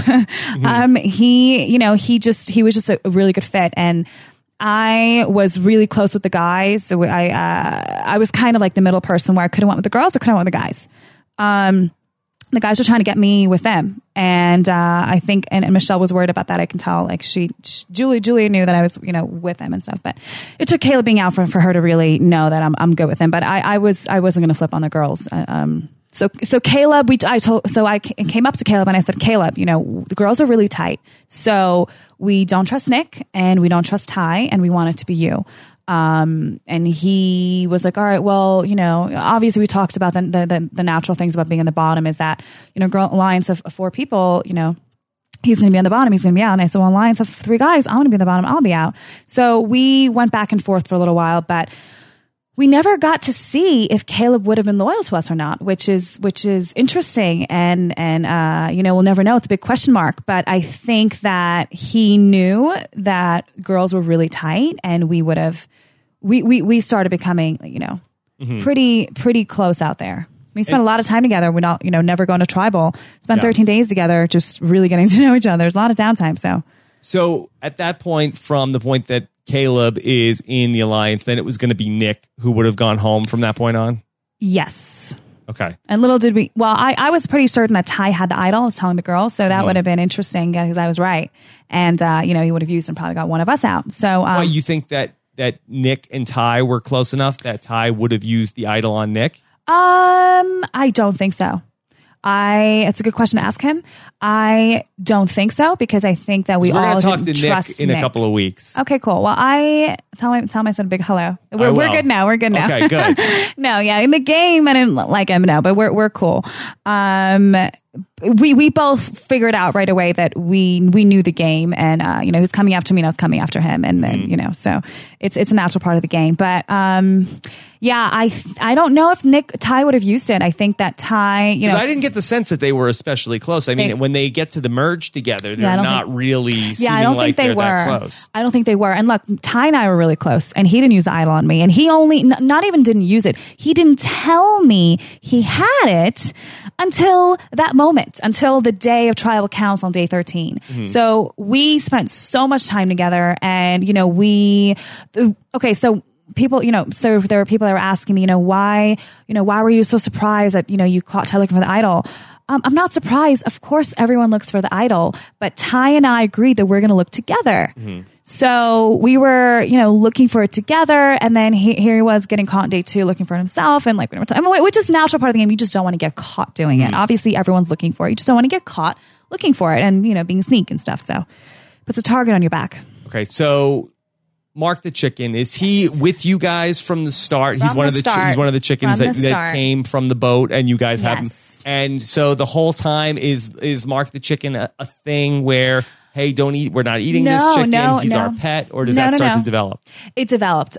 he was just a really good fit. And I was really close with the guys. So I was kind of like the middle person where I couldn't went with the girls, I couldn't went with the guys. The guys were trying to get me with them. And, I think, and Michelle was worried about that. I can tell, like Julia knew that I was, with them and stuff, but it took Caleb being out for her to really know that I'm good with him. But I wasn't going to flip on the girls. So Caleb, I came up to Caleb and I said, Caleb, the girls are really tight. So we don't trust Nick and we don't trust Ty, and we want it to be you. And he was like, all right, well, obviously we talked about the natural things about being in the bottom is that, girl alliance of 4 people, he's going to be on the bottom, he's going to be out. And I said, well, alliance of 3 guys, I'm going to be on the bottom, I'll be out. So we went back and forth for a little while, but we never got to see if Caleb would have been loyal to us or not, which is interesting. And we'll never know. It's a big question mark, but I think that he knew that girls were really tight, and we started becoming, pretty close out there. We spent a lot of time together. We're not, never going to tribal, spent 13 days together, just really getting to know each other. There's a lot of downtime. So at that point, from the point that Caleb is in the alliance, then it was going to be Nick who would have gone home from that point on? Yes. Okay. And little did we, I was pretty certain that Ty had the idol, I was telling the girls, so that would have been interesting because I was right. And, he would have used and probably got one of us out. So, why, you think that Nick and Ty were close enough that Ty would have used the idol on Nick? I don't think so. It's a good question to ask him. I don't think so, because I think that we're all talk to trust Nick in a couple of weeks. Okay, cool. Well, I tell him I said a big hello. We're good now. We're good now. Okay, good. No, yeah, in the game I didn't like him, no, but we're cool. We both figured out right away that we knew the game, and he was coming after me and I was coming after him, and then so it's a natural part of the game. But yeah, I don't know if Ty would have used it. I think that Ty, I didn't get the sense that they were especially close. I mean, when they get to the merge together, they're not really seeming like they're that close. I don't think they were. And look, Ty and I were really close, and he didn't use the idol on me, and he only not even didn't use it. He didn't tell me he had it until that moment, until the day of tribal council on day 13. So we spent so much time together, and so people, so there were people that were asking me, why were you so surprised that, you caught Ty looking for the idol? I'm not surprised. Of course, everyone looks for the idol, but Ty and I agreed that we're going to look together. So we were, looking for it together, and then here he was getting caught on day 2, looking for it himself, and which is a natural part of the game. You just don't want to get caught doing it. Obviously, everyone's looking for it. You just don't want to get caught looking for it, and being sneak and stuff. So, puts a target on your back. Okay, so Mark the Chicken, is he with you guys from the start? He's one of the chickens that came from the boat, and you guys have him. And so the whole time is Mark the Chicken a thing where hey, don't eat, we're not eating this chicken, he's our pet, or does that start to develop? It developed.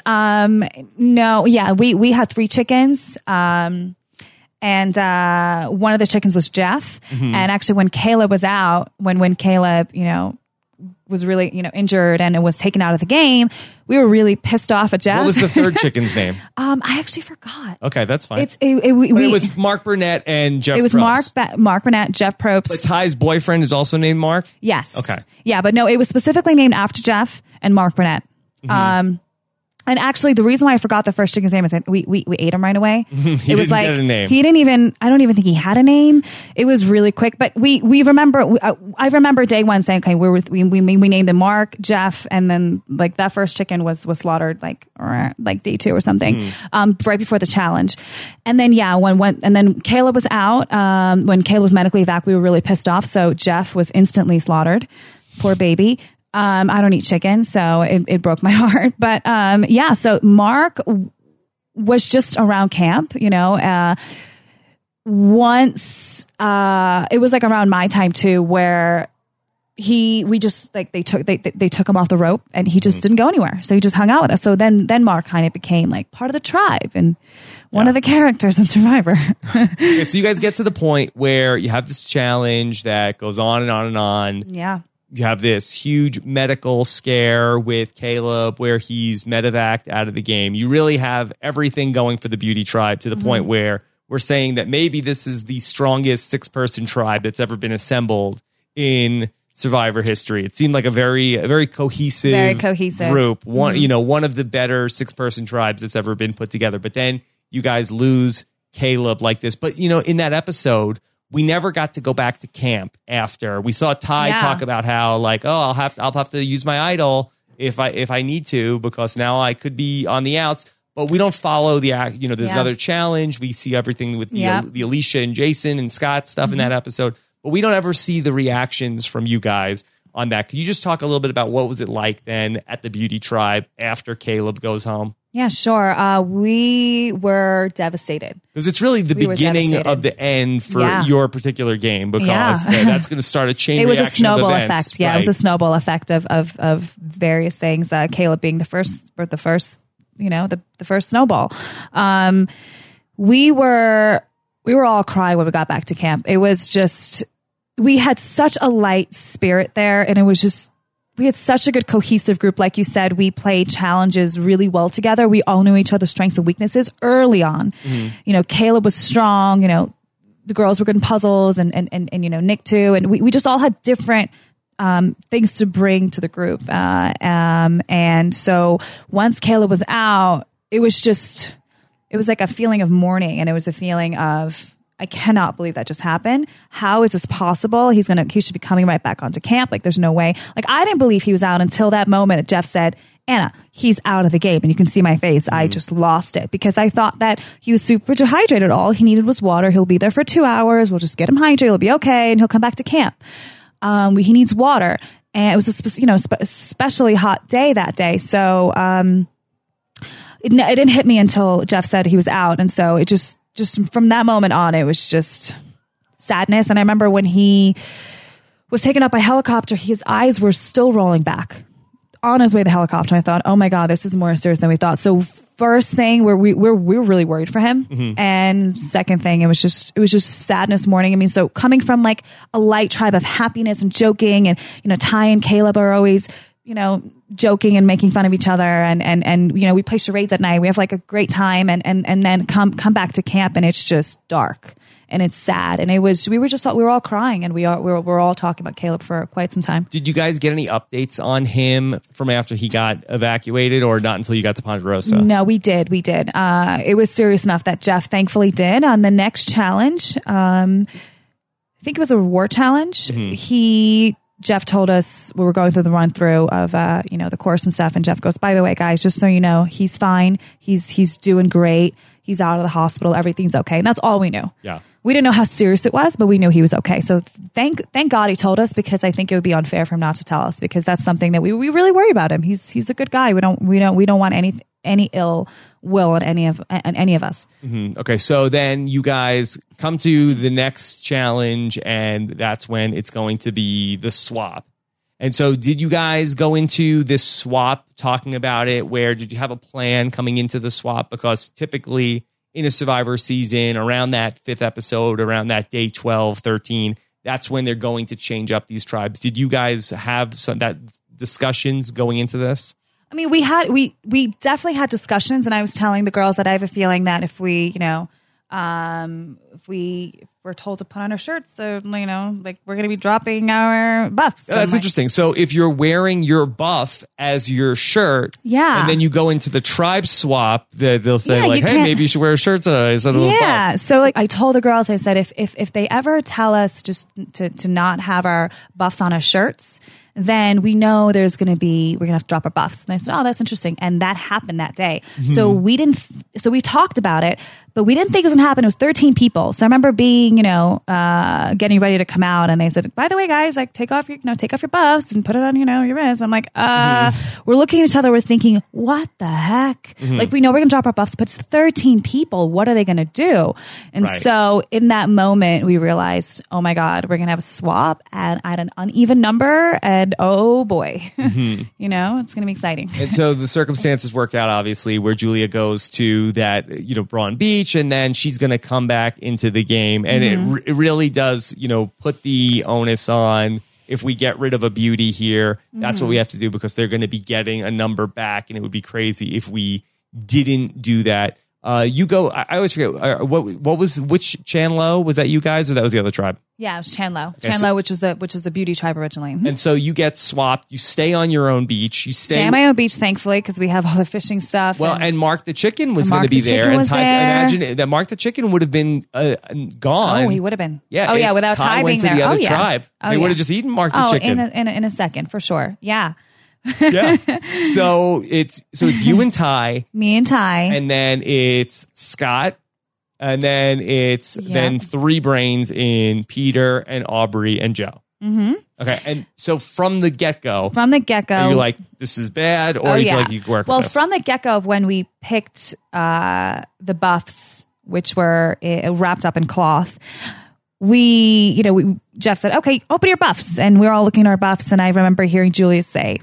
We had 3 chickens. And one of the chickens was Jeff. And actually when Caleb was out, when Caleb, was really, injured and it was taken out of the game, we were really pissed off at Jeff. What was the third chicken's name? I actually forgot. Okay, that's fine. It was Mark Burnett and Jeff Probst. It was Mark Burnett, Jeff Probst. But Ty's boyfriend is also named Mark? Yes. Okay. Yeah, but no, it was specifically named after Jeff and Mark Burnett. And actually, the reason why I forgot the first chicken's name is that we ate him right away. He didn't get a name. He didn't even. I don't even think he had a name. It was really quick, but we remember. I remember day one saying, "Okay, we named them Mark, Jeff, and then like that first chicken was slaughtered like day 2 or something, right before the challenge." And then then Caleb was out. When Caleb was medically evac, we were really pissed off. So Jeff was instantly slaughtered. Poor baby. I don't eat chicken, so it broke my heart. But so Mark was just around camp, once it was like around my time too, where they took him off the rope and he just didn't go anywhere. So he just hung out with us. So then Mark kind of became like part of the tribe and one of the characters in Survivor. Okay, so you guys get to the point where you have this challenge that goes on and on and on. Yeah. You have this huge medical scare with Caleb where he's medevaced out of the game. You really have everything going for the beauty tribe to the point where we're saying that maybe this is the strongest 6-person tribe that's ever been assembled in Survivor history. It seemed like a very cohesive group. One of the better 6-person tribes that's ever been put together. But then you guys lose Caleb like this. But in that episode, we never got to go back to camp after. We saw Ty talk about how I'll have to use my idol if I need to, because now I could be on the outs. But we don't follow there's another challenge. We see everything with the Alicia and Jason and Scott stuff in that episode. But we don't ever see the reactions from you guys on that. Can you just talk a little bit about what was it like then at the Beauty Tribe after Caleb goes home? Yeah, sure. We were devastated. Because it's really the beginning of the end for your particular game, because that's going to start a chain reaction. It was a snowball of events, effect. Yeah, It was a snowball effect of various things. Caleb being the first snowball. We were all crying when we got back to camp. It was just, we had such a light spirit there, and it was just, we had such a good cohesive group. Like you said, we played challenges really well together. We all knew each other's strengths and weaknesses early on. Caleb was strong, the girls were good in puzzles and Nick too. And we just all had different things to bring to the group. And so once Caleb was out, it was like a feeling of mourning, and it was a feeling of, I cannot believe that just happened. How is this possible? He should be coming right back onto camp. Like, there's no way. Like, I didn't believe he was out until that moment that Jeff said, Anna, he's out of the game. And you can see my face. I just lost it, because I thought that he was super dehydrated. All he needed was water. He'll be there for 2 hours. We'll just get him hydrated. He'll be okay. And he'll come back to camp. He needs water. And it was a especially hot day that day. So, it didn't hit me until Jeff said he was out. And so it just from that moment on, it was just sadness. And I remember when he was taken up by helicopter, his eyes were still rolling back on his way to the helicopter. I thought, oh my God, this is more serious than we thought. So first thing, we were really worried for him. And second thing, it was just sadness mourning. I mean, so coming from like a light tribe of happiness and joking, and, Ty and Caleb are always, joking and making fun of each other, and we play charades at night. We have like a great time, and then come back to camp, and it's just dark and it's sad. And we were all crying, and we were all talking about Caleb for quite some time. Did you guys get any updates on him from after he got evacuated, or not until you got to Ponderosa? No, we did. It was serious enough that Jeff thankfully did on the next challenge. I think it was a reward challenge. Jeff told us, we were going through the run through of, the course and stuff. And Jeff goes, by the way, guys, just so you know, he's fine. He's doing great. He's out of the hospital. Everything's okay. And that's all we knew. Yeah. We didn't know how serious it was, but we knew he was okay. So thank God he told us, because I think it would be unfair for him not to tell us, because that's something that we really worry about him. He's a good guy. We don't want any ill will in any of us. Okay, so then you guys come to the next challenge, and that's when it's going to be the swap. And so did you guys go into this swap talking about it? Where did you have a plan coming into the swap? Because typically in a Survivor season, around that 5th episode, around that day 12, 13, that's when they're going to change up these tribes. Did you guys have that discussions going into this? I mean, we definitely had discussions, and I was telling the girls that I have a feeling that if we, if we were told to put on our shirts, so like we're going to be dropping our buffs. That's interesting. So if you're wearing your buff as your shirt, and then you go into the tribe swap, they'll say hey, maybe you should wear a shirt today. So like I told the girls, I said if they ever tell us just to not have our buffs on our shirts, then we know we're going to have to drop our buffs. And I said, oh, that's interesting. And that happened that day. Mm-hmm. So we talked about it, but we didn't think it was going to happen. It was 13 people. So I remember being, getting ready to come out, and they said, by the way, guys, like take off your buffs and put it on, your wrist. I'm like, we're looking at each other. We're thinking, what the heck? Mm-hmm. Like we know we're going to drop our buffs, but it's 13 people. What are they going to do? And so in that moment, we realized, oh my God, we're going to have a swap at an uneven number. And oh boy, it's going to be exciting. And so the circumstances worked out, obviously, where Julia goes to that, Braun Beach, and then she's going to come back into the game. And it really does, put the onus on, if we get rid of a beauty here, that's what we have to do, because they're going to be getting a number back. And it would be crazy if we didn't do that. You go, I always forget, which Chandlo? Was that you guys, or that was the other tribe? Yeah, it was Chandlo. Okay, Chandlo, which was the beauty tribe originally. And so you get swapped. You stay on your own beach. You stay on my own beach, thankfully, because we have all the fishing stuff. Well, and Mark the Chicken was going to be there. And Ty, imagine that Mark the Chicken would have been gone. Oh, he would have been. Yeah. Oh, yeah, without Ty being there. The other tribe. They would have just eaten Mark the Chicken. In a second, for sure. Yeah. Yeah. So it's you and Ty. Me and Ty. And then it's Scott. And then it's then 3 brains in Peter and Aubrey and Joe. Mm-hmm. Okay. And so from the get-go. Are you like, this is bad? Or you feel like you can work with this? Well, from the get-go of when we picked the buffs, which were wrapped up in cloth, Jeff said, okay, open your buffs. And we were all looking at our buffs. And I remember hearing Julia say,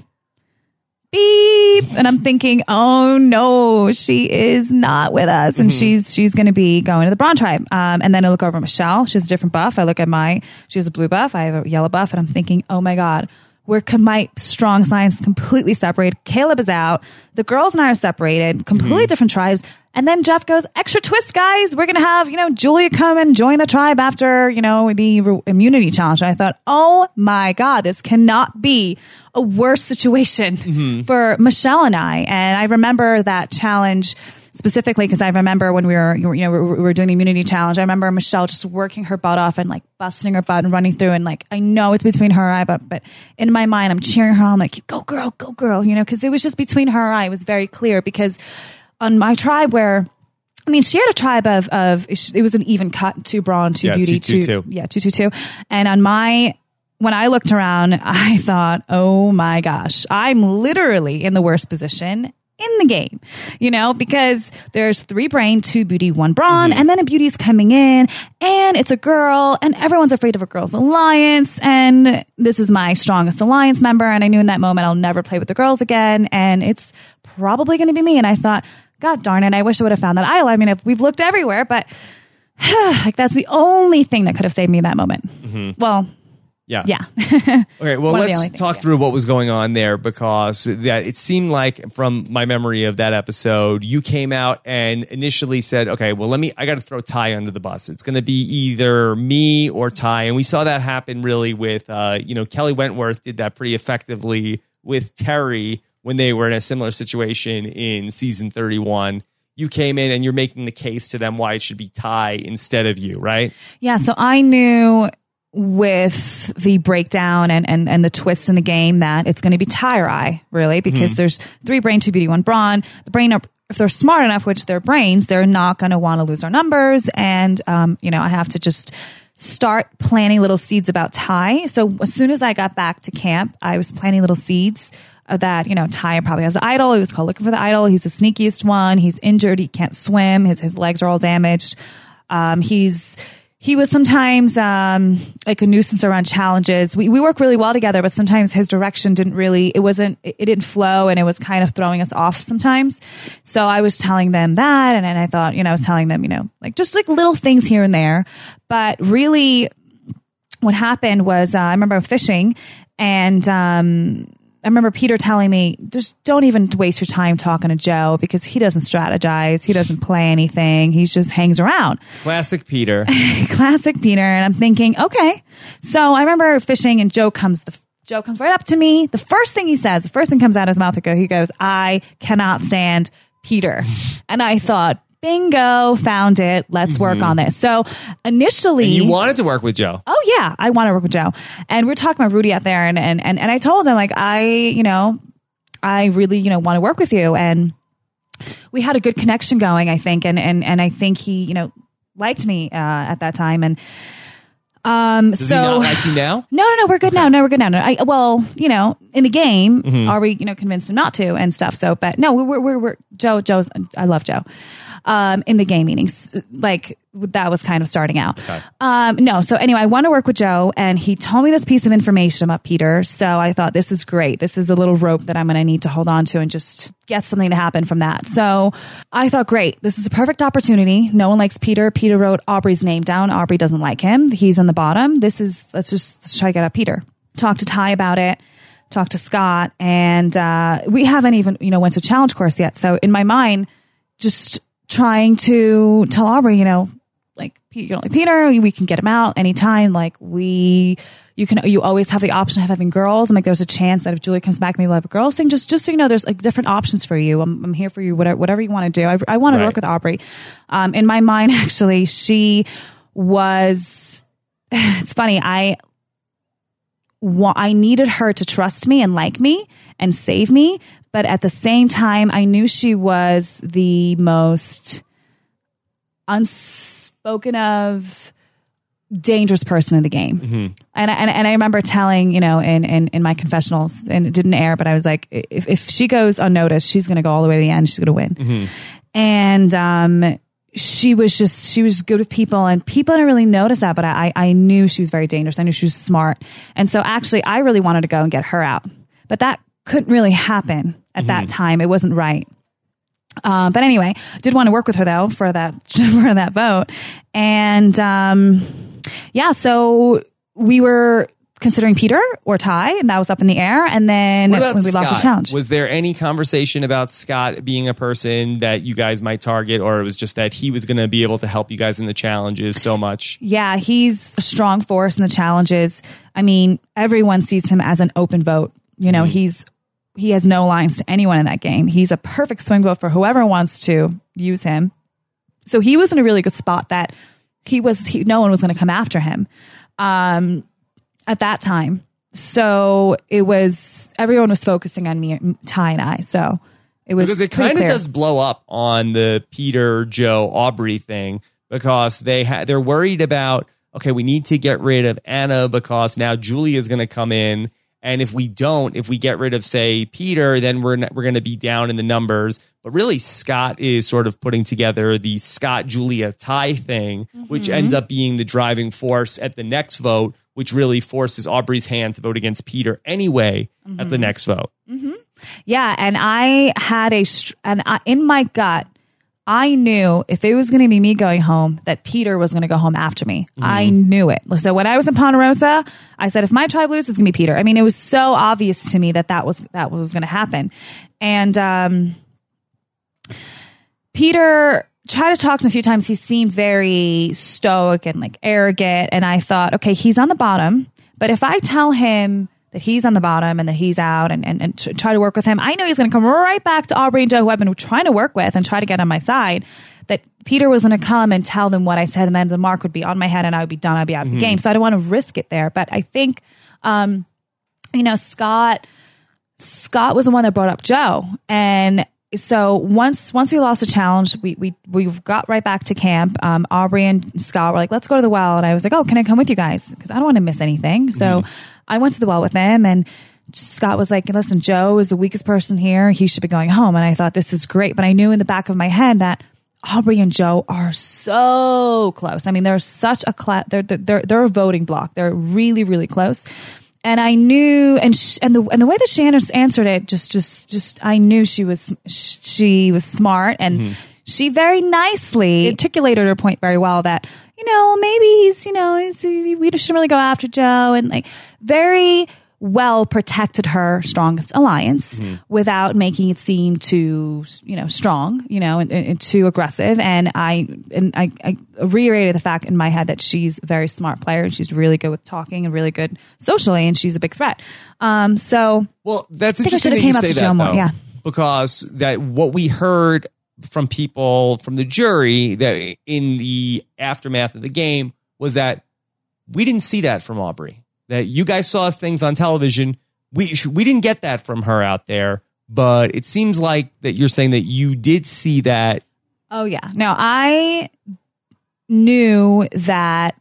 beep, and I'm thinking, oh no, she is not with us, and she's going to be going to the Braun tribe. And then I look over at Michelle; she has a different buff. I look at she has a blue buff. I have a yellow buff, and I'm thinking, oh my God, my strong science completely separated. Caleb is out. The girls and I are separated, completely different tribes. And then Jeff goes, extra twist, guys. We're going to have, Julia come and join the tribe after, the immunity challenge. And I thought, oh my God, this cannot be a worse situation for Michelle and I. And I remember that challenge specifically because I remember when we were doing the immunity challenge, I remember Michelle just working her butt off and like busting her butt and running through. And like, I know it's between her and I, but in my mind, I'm cheering her on, like, go girl, because it was just between her and I. It was very clear because on my tribe she had a tribe of it was an even cut, 2 brawn, 2 beauty, 2. Yeah, 2. And when I looked around, I thought, oh my gosh, I'm literally in the worst position in the game, because there's 3 brain, 2 beauty, 1 brawn, and then a beauty's coming in, and it's a girl, and everyone's afraid of a girls' alliance, and this is my strongest alliance member, and I knew in that moment I'll never play with the girls again, and it's probably going to be me. And I thought, God darn it, I wish I would have found that aisle. I mean, we've looked everywhere, but like that's the only thing that could have saved me in that moment. Well, yeah. Okay, well, let's talk through what was going on there, because it seemed like from my memory of that episode, you came out and initially said, okay, well, I got to throw Ty under the bus. It's going to be either me or Ty. And we saw that happen really with, Kelly Wentworth did that pretty effectively with Terry when they were in a similar situation in season 31. You came in and you're making the case to them why it should be Ty instead of you, right? Yeah, so I knew with the breakdown and the twist in the game that it's going to be Ty or I, really, because there's 3 brain, 2 beauty, 1 brawn. The brain, if they're smart enough, which they're brains, they're not going to want to lose our numbers. And, I have to just start planting little seeds about Ty. So as soon as I got back to camp, I was planting little seeds that, Ty probably has an idol. He was called looking for the idol. He's the sneakiest one. He's injured. He can't swim. His legs are all damaged. he was sometimes like a nuisance around challenges. We work really well together, but sometimes his direction it didn't flow, and it was kind of throwing us off sometimes. So I was telling them that, and I thought, I was telling them, like just like little things here and there. But really what happened was I remember fishing, and I remember Peter telling me, just don't even waste your time talking to Joe because he doesn't strategize. He doesn't play anything. He just hangs around. Classic Peter. Classic Peter. And I'm thinking, okay. So I remember fishing and Joe comes right up to me. The first thing comes out of his mouth, he goes, I cannot stand Peter. And I thought, bingo, found it. Let's work on this. So initially, and you wanted to work with Joe. Oh yeah, I want to work with Joe. And we were talking about Rudy out there, and I told him like I really want to work with you, and we had a good connection going, I think, and I think he liked me at that time, and Does he not like you now? No, we're good now. No, we're good now. No, in the game, are we convinced him not to and stuff? So, but no, we're Joe's. I love Joe. In the game meetings, like that was kind of starting out. Okay. No. So anyway, I want to work with Joe, and he told me this piece of information about Peter. So I thought, this is great. This is a little rope that I'm going to need to hold on to and just get something to happen from that. So I thought, great, this is a perfect opportunity. No one likes Peter. Peter wrote Aubrey's name down. Aubrey doesn't like him. He's on the bottom. Let's try to get at Peter. Talk to Ty about it. Talk to Scott. And, we haven't even, went to challenge course yet. So in my mind, just trying to tell Aubrey, like Peter, we can get him out anytime. Like you always have the option of having girls. And like, there's a chance that if Julia comes back, maybe we'll have a girls thing. Just so you know, there's like different options for you. I'm here for you, whatever you want to do. I wanted to work with Aubrey. In my mind, actually, she was, it's funny. I needed her to trust me and like me and save me. But at the same time, I knew she was the most unspoken of dangerous person in the game. Mm-hmm. And I remember telling, in my confessionals, and it didn't air, but I was like, if she goes unnoticed, she's going to go all the way to the end. She's going to win. Mm-hmm. And she was good with people, and people didn't really notice that, but I knew she was very dangerous. I knew she was smart. And so actually, I really wanted to go and get her out. But that couldn't really happen at that time. It wasn't right. But anyway, did want to work with her though for that vote. And, so we were considering Peter or Ty, and that was up in the air. And then we lost the challenge. Was there any conversation about Scott being a person that you guys might target, or it was just that he was going to be able to help you guys in the challenges so much? Yeah, he's a strong force in the challenges. I mean, everyone sees him as an open vote. He has no lines to anyone in that game. He's a perfect swing vote for whoever wants to use him. So he was in a really good spot that no one was going to come after him at that time. So everyone was focusing on me, Ty and I. So it was, because it kind of does blow up on the Peter, Joe, Aubrey thing, because they're worried about, okay, we need to get rid of Anna because now Julia is going to come in. And if we get rid of, say, Peter, then we're going to be down in the numbers. But really, Scott is sort of putting together the Scott, Julia, Ty thing, which ends up being the driving force at the next vote, which really forces Aubrey's hand to vote against Peter anyway at the next vote. Mm-hmm. Yeah, and I had in my gut, I knew if it was going to be me going home, that Peter was going to go home after me. Mm-hmm. I knew it. So when I was in Ponderosa, I said, if my tribe loses, it's going to be Peter. I mean, it was so obvious to me that was going to happen. And Peter tried to talk to him a few times. He seemed very stoic and like arrogant. And I thought, okay, he's on the bottom. But if I tell him that he's on the bottom and that he's out and try to work with him, I know he's going to come right back to Aubrey and Joe, who I've been trying to work with and try to get on my side, that Peter was going to come and tell them what I said, and then the mark would be on my head and I would be done. I'd be out of the game. So I don't want to risk it there. But I think, Scott was the one that brought up Joe. And so once we lost the challenge, we got right back to camp. Aubrey and Scott were like, let's go to the well. And I was like, oh, can I come with you guys? Because I don't want to miss anything. So I went to the well with them, and Scott was like, listen, Joe is the weakest person here. He should be going home. And I thought, this is great. But I knew in the back of my head that Aubrey and Joe are so close. I mean, they're such a they're a voting block. They're really, really close. And I knew, and the way that she answered it, just I knew she was smart, and she very nicely articulated her point very well. That maybe we shouldn't really go after Joe, and like very well protected her strongest alliance without making it seem too strong, and too aggressive. And I reiterated the fact in my head that she's a very smart player and she's really good with talking and really good socially, and she's a big threat. So that's interesting that you say that, though, because that what we heard from people from the jury that in the aftermath of the game was that we didn't see that from Aubrey. That you guys saw things on television. We didn't get that from her out there, but it seems like that you're saying that you did see that. Oh yeah. No, I knew that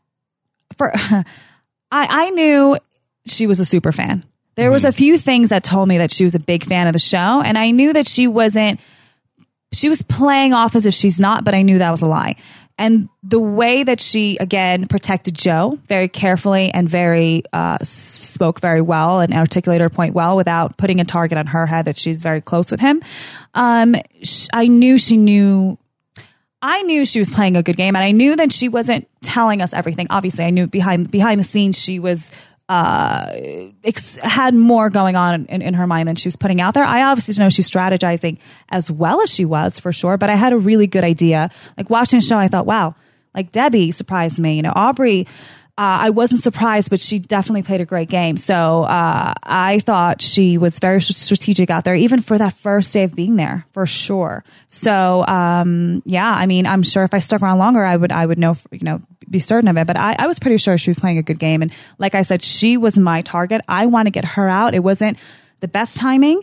I knew she was a super fan. There was a few things that told me that she was a big fan of the show, and I knew that she was playing off as if she's not, but I knew that was a lie. And the way that she, again, protected Joe very carefully and very spoke very well and articulated her point well without putting a target on her head that she's very close with him. I knew she was playing a good game, and I knew that she wasn't telling us everything. Obviously, I knew behind the scenes she was had more going on in her mind than she was putting out there. I obviously know she's strategizing as well as she was, for sure, but I had a really good idea. Like watching the show, I thought, wow, like Debbie surprised me. Aubrey, I wasn't surprised, but she definitely played a great game. So I thought she was very strategic out there, even for that first day of being there, for sure. So yeah, I mean, I'm sure if I stuck around longer, I would know, be certain of it. But I was pretty sure she was playing a good game. And like I said, she was my target. I want to get her out. It wasn't the best timing.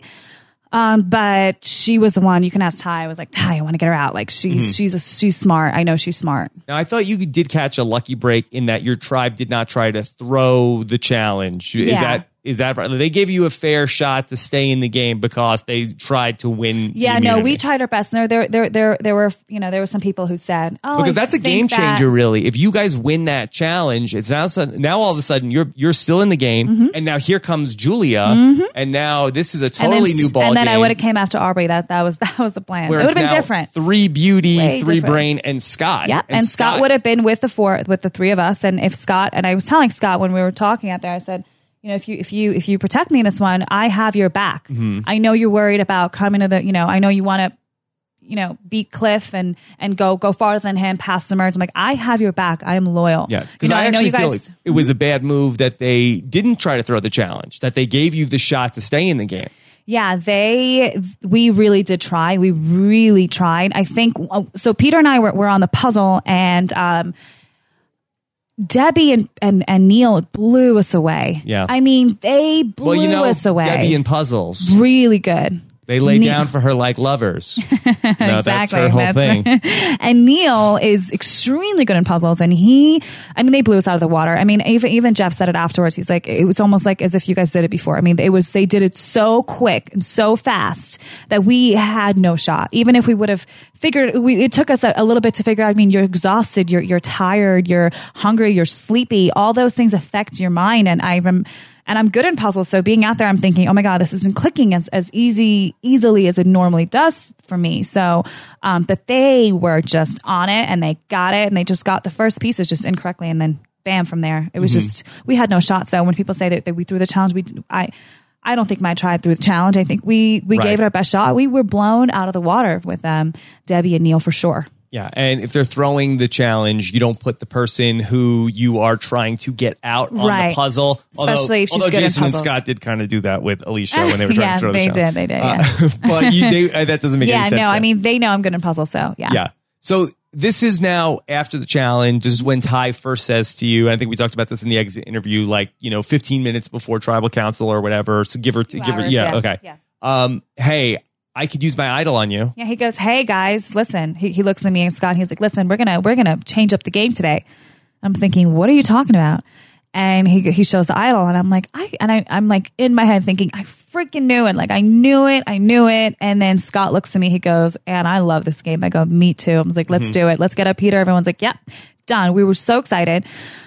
But she was the one. You can ask Ty. I was like, Ty, I want to get her out. Like she's smart. I know she's smart. Now, I thought you did catch a lucky break in that your tribe did not try to throw the challenge. Is that right? They gave you a fair shot to stay in the game because they tried to win. Yeah, no, we tried our best. And there were some people who said, "Oh, because that's a game changer, really. If you guys win that challenge, it's now all of a sudden you're still in the game, and now here comes Julia, and now this is a totally new ball game. And then I would have came after Aubrey. That was the plan. Whereas it would have been different. 3 Beauty, 3 Brain, and Scott. Yeah, and Scott would have been with the 3 of us. And if Scott, and I was telling Scott when we were talking out there, I said, if you protect me in this one, I have your back. I know you're worried about coming to the, I know you want to, beat Cliff and go farther than him past the merge. I'm like, I have your back. I am loyal. Yeah. Because I actually feel like it was a bad move that they didn't try to throw the challenge, that they gave you the shot to stay in the game. Yeah, we really did try. We really tried. I think, so Peter and I were on the puzzle, and, Debbie and Neil blew us away. Yeah. I mean, they blew us away. Debbie and puzzles. Really good. They lay down for her like lovers. Exactly. That's her whole thing. And Neil is extremely good in puzzles, and they blew us out of the water. I mean, even Jeff said it afterwards. He's like, it was almost like as if you guys did it before. I mean, they did it so quick and so fast that we had no shot. Even if we would have figured, it took us a little bit to figure out. I mean, you're exhausted, you're tired, you're hungry, you're sleepy. All those things affect your mind, and I'm good in puzzles. So being out there, I'm thinking, oh my God, this isn't clicking as easily as it normally does for me. So, but they were just on it, and they got it, and they just got the first pieces just incorrectly. And then bam, from there, it was just, we had no shot. So when people say that we threw the challenge, I don't think my tribe threw the challenge. I think we gave it our best shot. We were blown out of the water with Debbie and Neil for sure. Yeah, and if they're throwing the challenge, you don't put the person who you are trying to get out on the puzzle. Especially if she's good Jason in and puzzles. Scott did kind of do that with Alicia when they were trying to throw the challenge. They did. Yeah. But that doesn't make any sense. Yeah, no, I mean, they know I'm good in puzzles, so yeah. Yeah. So this is now after the challenge. This is when Ty first says to you, and I think we talked about this in the exit interview, 15 minutes before tribal council or whatever. So give her, yeah, okay. Yeah. Hey, I could use my idol on you. Yeah, he goes, hey guys, listen. He looks at me and Scott, and he's like, listen, we're gonna change up the game today. I'm thinking, what are you talking about? And he shows the idol, and I'm like, I'm like in my head thinking, I freaking knew it. Like I knew it. And then Scott looks at me, he goes, and I love this game. I go, me too. I was like, let's do it. Let's get up Peter. Everyone's like, yep, done. We were so excited.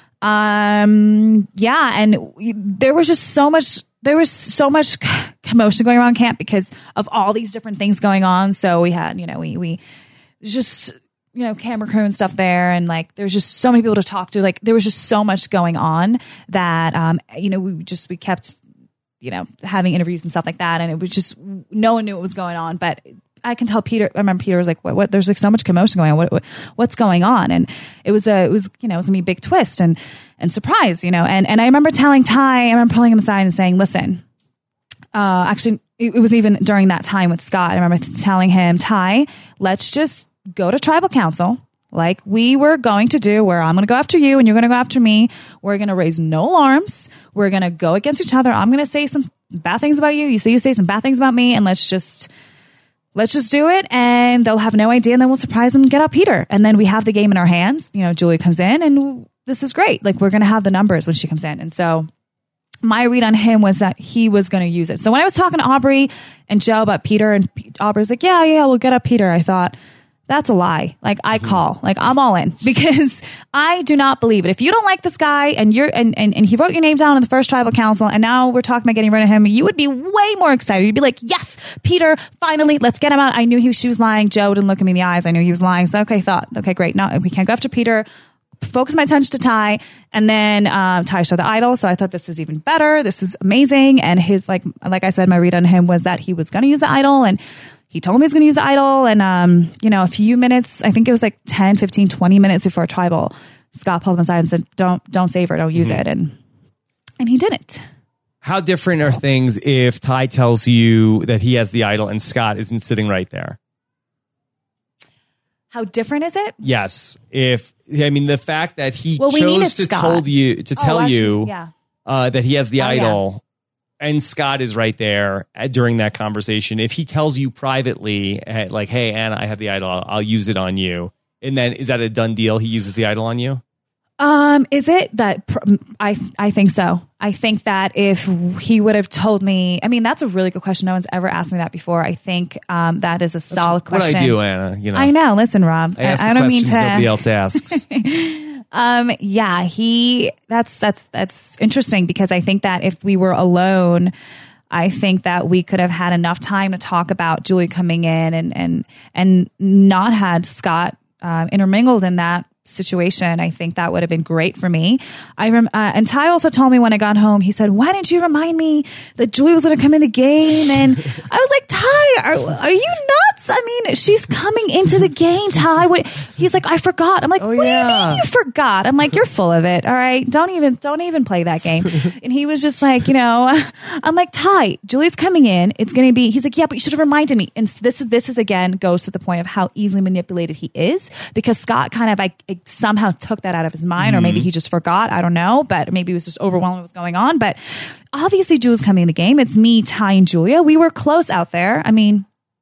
And there was so much commotion going around camp because of all these different things going on. So we had, we just, camera crew and stuff there. And like, there's just so many people to talk to. Like there was just so much going on that, we kept, having interviews and stuff like that. And it was just, no one knew what was going on, but I can tell Peter, I remember Peter was like, what, there's like so much commotion going on. What's going on? And it was gonna be a big twist and surprise, and I remember telling Ty, I remember pulling him aside and saying, listen, actually it was even during that time with Scott. I remember telling him, Ty, let's just go to tribal council like we were going to do, where I'm going to go after you and you're going to go after me. We're going to raise no alarms. We're going to go against each other. I'm going to say some bad things about you. You say some bad things about me, and let's just do it, and they'll have no idea, and then we'll surprise them and get up Peter. And then we have the game in our hands. Julie comes in, and this is great. Like, we're going to have the numbers when she comes in. And so my read on him was that he was going to use it. So when I was talking to Aubrey and Joe about Peter, and Aubrey's like, yeah, we'll get up Peter, I thought, that's a lie. Like, I call. Like, I'm all in, because I do not believe it. If you don't like this guy and he wrote your name down in the first tribal council, and now we're talking about getting rid of him, you would be way more excited. You'd be like, yes, Peter, finally, let's get him out. I knew she was lying. Joe didn't look at me in the eyes. I knew he was lying. So, okay, great. No, we can't go after Peter. Focus my attention to Ty. And then Ty showed the idol. So I thought, this is even better. This is amazing. And his, like I said, my read on him was that he was going to use the idol, and he told me he was going to use the idol. And, a few minutes, I think it was like 10, 15, 20 minutes before tribal, Scott pulled him aside and said, don't save her. Don't use it. And he didn't. How different are things if Ty tells you that he has the idol and Scott isn't sitting right there? How different is it? Yes. The fact that he chose to tell you that he has the idol. Yeah. And Scott is right there during that conversation. If he tells you privately, like, hey, Anna, I have the idol, I'll use it on you. And then is that a done deal? He uses the idol on you? Is it that? I think so. I think that if he would have told me, that's a really good question. No one's ever asked me that before. I think that is a solid question. What I do, Anna. I know. Listen, Rob. I don't mean to. Nobody else asks. That's interesting, because I think that if we were alone, I think that we could have had enough time to talk about Julie coming in and not had Scott intermingled in that situation. I think that would have been great for me. And Ty also told me when I got home, he said, why didn't you remind me that Julie was going to come in the game? And I was like, Ty, are you nuts? She's coming into the game, Ty. He's like, I forgot. I'm like, what do you mean you forgot? I'm like, you're full of it. All right. Don't even play that game. And he was just like, I'm like, Ty, Julie's coming in. It's going to be, he's like, yeah, but you should have reminded me. And this is again, goes to the point of how easily manipulated he is, because Scott kind of somehow took that out of his mind, or maybe he just forgot. I don't know, but maybe he was just overwhelmed with what was going on. But obviously, Julie's coming in the game. It's me, Ty, and Julia. We were close out there. Me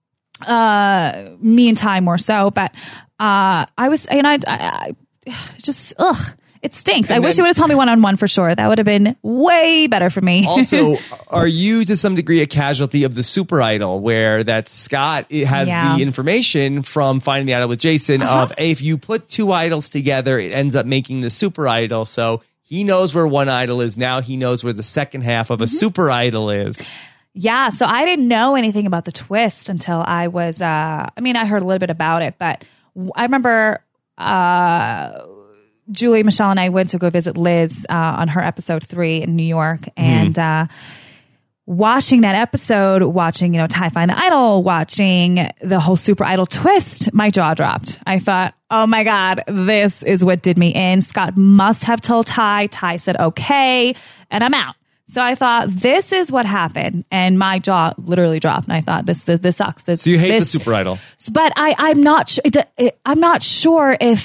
and Ty more so, but I was, I just, it stinks. I wish he would have told me one-on-one for sure. That would have been way better for me. Also, are you to some degree a casualty of the super idol, where that Scott has the information from finding the idol with Jason of, hey, if you put two idols together, it ends up making the super idol. So he knows where one idol is. Now he knows where the second half of a super idol is. Yeah. So I didn't know anything about the twist until I was, I heard a little bit about it, but I remember, Julie, Michelle, and I went to go visit Liz on her episode 3 in New York, and watching that episode, Ty find the idol, watching the whole super idol twist, my jaw dropped. I thought, oh my God, this is what did me in. Scott must have told Ty. Ty said, okay, and I'm out. So I thought, this is what happened, and my jaw literally dropped. And I thought, this sucks. So you hate the super idol, but I'm not. I'm not sure if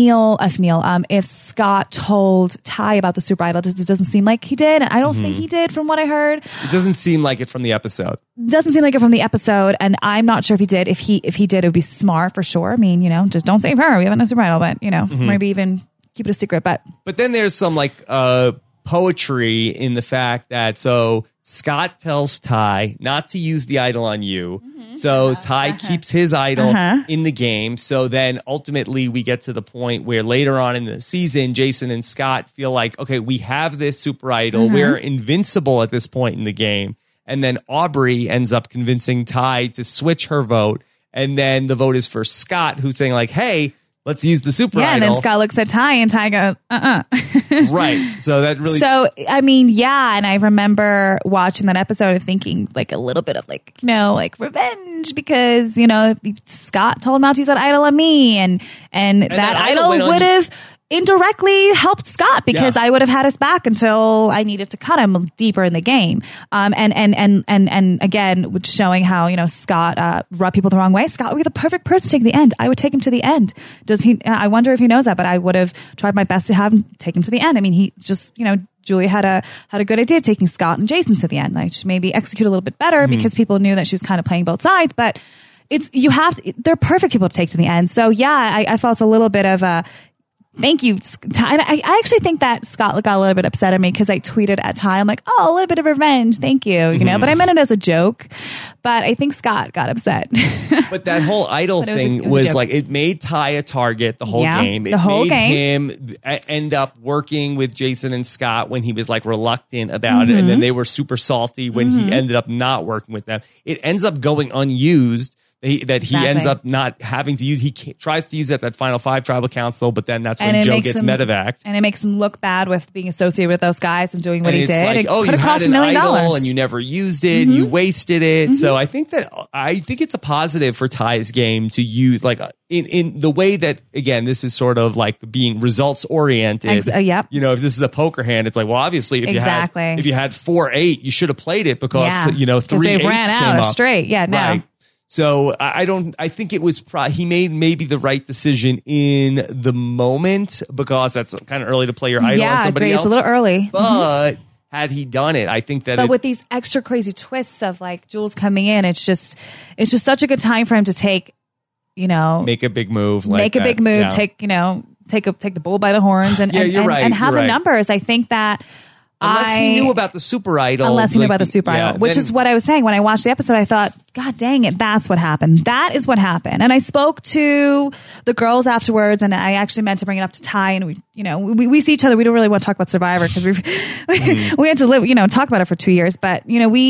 Scott told Ty about the super idol. It doesn't seem like he did. I don't think he did, from what I heard. It doesn't seem like it from the episode. And I'm not sure if he did. If he did, it would be smart for sure. Just don't save her. We haven't a super idol, but maybe even keep it a secret. But then there's some poetry in the fact that so Scott tells Ty not to use the idol on you. So Ty keeps his idol in the game. So then ultimately we get to the point where later on in the season, Jason and Scott feel like, okay, we have this super idol. We're invincible at this point in the game. And then Aubrey ends up convincing Ty to switch her vote. And then the vote is for Scott, who's saying like, hey, let's use the super idol. And then Scott looks at Ty and Ty goes, Right. So that really. So, I mean, yeah. And I remember watching that episode and thinking like a little bit of like, you know, like revenge because, you know, Scott told him not to use that idol on me. And that idol would have indirectly helped Scott because I would have had his back until I needed to cut him deeper in the game. And again, showing how, you know, Scott rubbed people the wrong way. Scott would be the perfect person to take the end. I would take him to the end. Does he? I wonder if he knows that, but I would have tried my best to have him take him to the end. I mean, he just, you know, Julia had a good idea taking Scott and Jason to the end. Like, maybe execute a little bit better because people knew that she was kind of playing both sides, but they're perfect people to take to the end. So yeah, I felt a little bit of a, thank you, Ty. And I actually think that Scott got a little bit upset at me because I tweeted at Ty. I'm like, oh, a little bit of revenge. Thank you. You know, but I meant it as a joke. But I think Scott got upset. But that whole idol thing was like, it made Ty a target the whole game. It made him end up working with Jason and Scott when he was like reluctant about it. And then they were super salty when he ended up not working with them. It ends up going unused. He ends up not having to use. He tries to use it at that Final Five Tribal Council, but then that's when Joe gets medevaced. And it makes him look bad with being associated with those guys and doing what he did. Like, it could have cost $1 million $1,000,000. and you never used it. You wasted it. So I think it's a positive for Ty's game to use like in the way that, again, this is sort of like being results oriented. You know, if this is a poker hand, it's like, well, obviously if you had 4-8, you should have played it because you know 3 8s ran out came up straight. Yeah, no. Right. So I think it was, he made maybe the right decision in the moment because that's kind of early to play your idol on somebody else. It's a little early. But had he done it, I think that. But with these extra crazy twists of like Jules coming in, it's just such a good time for him to take, you know, make a big move, take the bull by the horns and have the numbers. I think that. Unless he knew about the super idol. Which is what I was saying. When I watched the episode, I thought, God dang it, that's what happened. That is what happened. And I spoke to the girls afterwards, and I actually meant to bring it up to Ty. And we see each other. We don't really want to talk about Survivor because we had to live, talk about it for 2 years. But,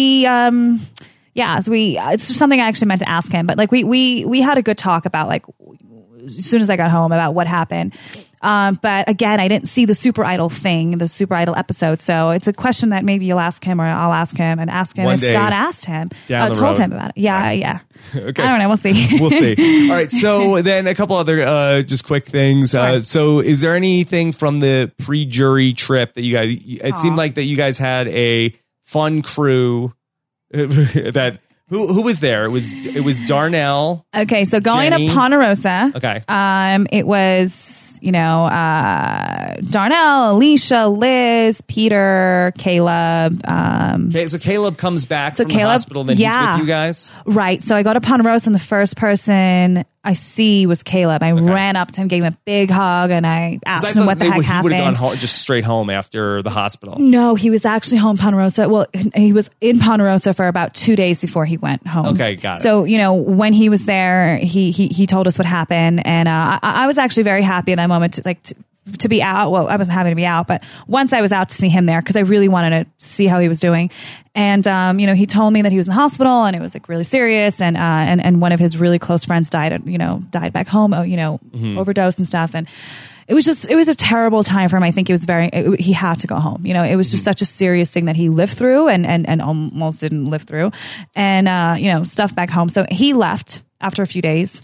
it's just something I actually meant to ask him. But like we had a good talk about like, as soon as I got home about what happened. But again, I didn't see the super idol thing, the super idol episode. So it's a question that maybe you'll ask him or I'll ask him and ask him One if day, Scott asked him, told him about it. Yeah. Okay. I don't know. We'll see. We'll see. All right. So then a couple other just quick things. So is there anything from the pre-jury trip that you guys, it seemed like that you guys had a fun crew that, Who was there? It was Darnell. Okay, so going Jenny. to Ponderosa. Okay. It was, Darnell, Alicia, Liz, Peter, Caleb. Okay, so Caleb comes back from the hospital, then he's with you guys? Right. So I go to Ponderosa and the first person I see was Caleb. I ran up to him, gave him a big hug, and I asked him what the heck happened. He would have gone just straight home after the hospital. No, he was actually home in Ponderosa. Well, he was in Ponderosa for about 2 days before he went home. Okay, got it. So, when he was there, he told us what happened, and I was actually very happy in that moment to be out. Well, I wasn't happy to be out, but once I was out to see him there because I really wanted to see how he was doing. And, he told me that he was in the hospital and it was like really serious. And one of his really close friends died back home, overdose and stuff. And it was a terrible time for him. I think he had to go home. It was just such a serious thing that he lived through and almost didn't live through and, stuff back home. So he left after a few days.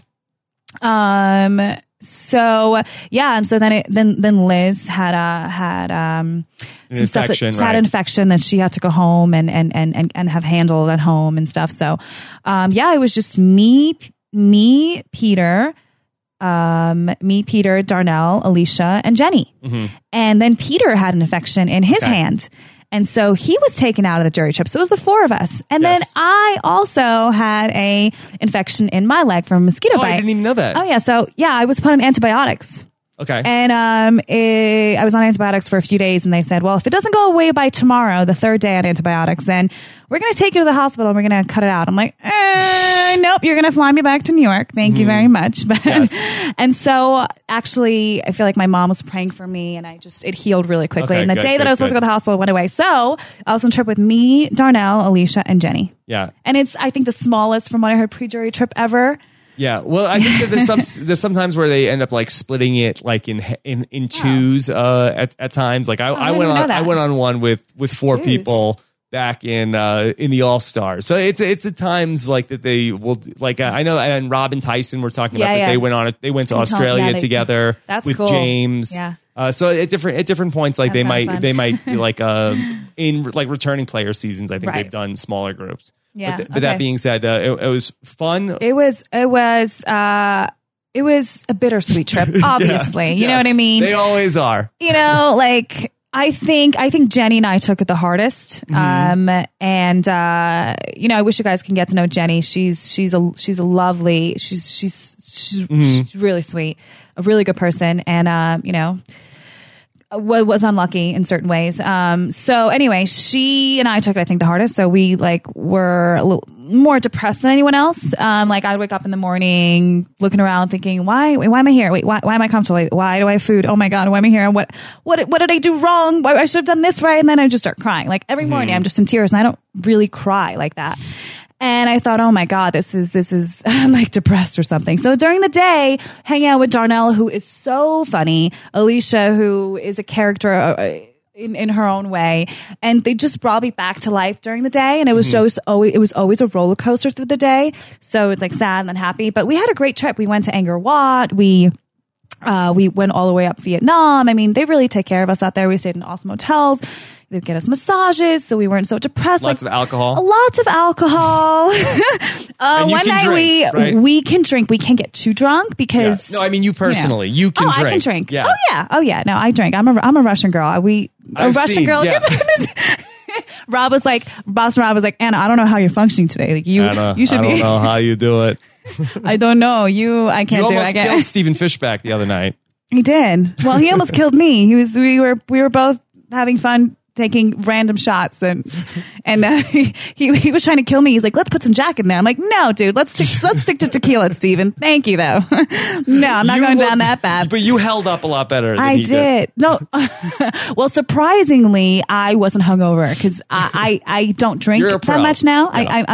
So yeah, and so then Liz had some stuff that she had an infection that she had to go home and have handled at home and stuff. So it was just me, Peter, Darnell, Alicia, and Jenny. And then Peter had an infection in his hand. And so he was taken out of the jury trip. So it was the four of us. And then I also had a infection in my leg from a mosquito bite. I didn't even know that. Oh, yeah. So, I was put on antibiotics. Okay. And I was on antibiotics for a few days, and they said, well, if it doesn't go away by tomorrow, the third day on antibiotics, then we're going to take you to the hospital and we're going to cut it out. I'm like, nope, you're going to fly me back to New York. Thank you very much. But, and so actually, I feel like my mom was praying for me, and it healed really quickly. Okay, and the day that I was supposed to go to the hospital, it went away. So I was on a trip with me, Darnell, Alicia, and Jenny. Yeah. And it's, I think, the smallest, from what I heard, pre-jury trip ever. Yeah, well, I think that there's sometimes where they end up like splitting it like in twos at times. Like I went on one with four people back in the All Stars. So it's at times like that they will like I know, and Rob and Tyson were talking about that they went to Australia together with cool. James. Yeah. So at different points, like they might like in like returning player seasons, I think they've done smaller groups. Yeah. But that being said, it was fun. It was a bittersweet trip, obviously. You know what I mean? They always are. You know, like I think Jenny and I took it the hardest. And I wish you guys can get to know Jenny. She's a lovely, she's really sweet, a really good person, and was unlucky in certain ways. So anyway, she and I took it, I think, the hardest. So we were a little more depressed than anyone else. I'd wake up in the morning looking around thinking, why am I here? Wait, why am I comfortable? Wait, why do I have food? Oh my God, why am I here? What did I do wrong? Why I should have done this right. And then I just start crying. Like every morning I'm just in tears, and I don't really cry like that. And I thought, oh my God, this is I'm like depressed or something. So during the day, hanging out with Darnell, who is so funny, Alicia, who is a character in her own way, and they just brought me back to life during the day. And it was it was always a roller coaster through the day. So it's like sad and then happy. But we had a great trip. We went to Angkor Wat. We went all the way up Vietnam. I mean, they really take care of us out there. We stayed in awesome hotels. They'd get us massages, so we weren't so depressed. Lots of alcohol. Lots of alcohol. And one night we can drink. We can't get too drunk because. Yeah. No, I mean you personally. You can drink. I can drink. Yeah. Oh yeah. No, I drink. I'm a Russian girl. Russian girl. Yeah. Rob was like, Anna, I don't know how you're functioning today. Like Anna, you should be. I don't know how you do it. I don't know. I can't do it. You almost killed Stephen Fishback the other night. He did. Well, he almost killed me. We were both having fun taking random shots, and he was trying to kill me. He's like, let's put some Jack in there. I'm like, no, dude, let's stick to tequila, Steven. Thank you, though. No, I'm not going down that path. But you held up a lot better than I he did. No, well, surprisingly, I wasn't hungover because I don't drink that much now.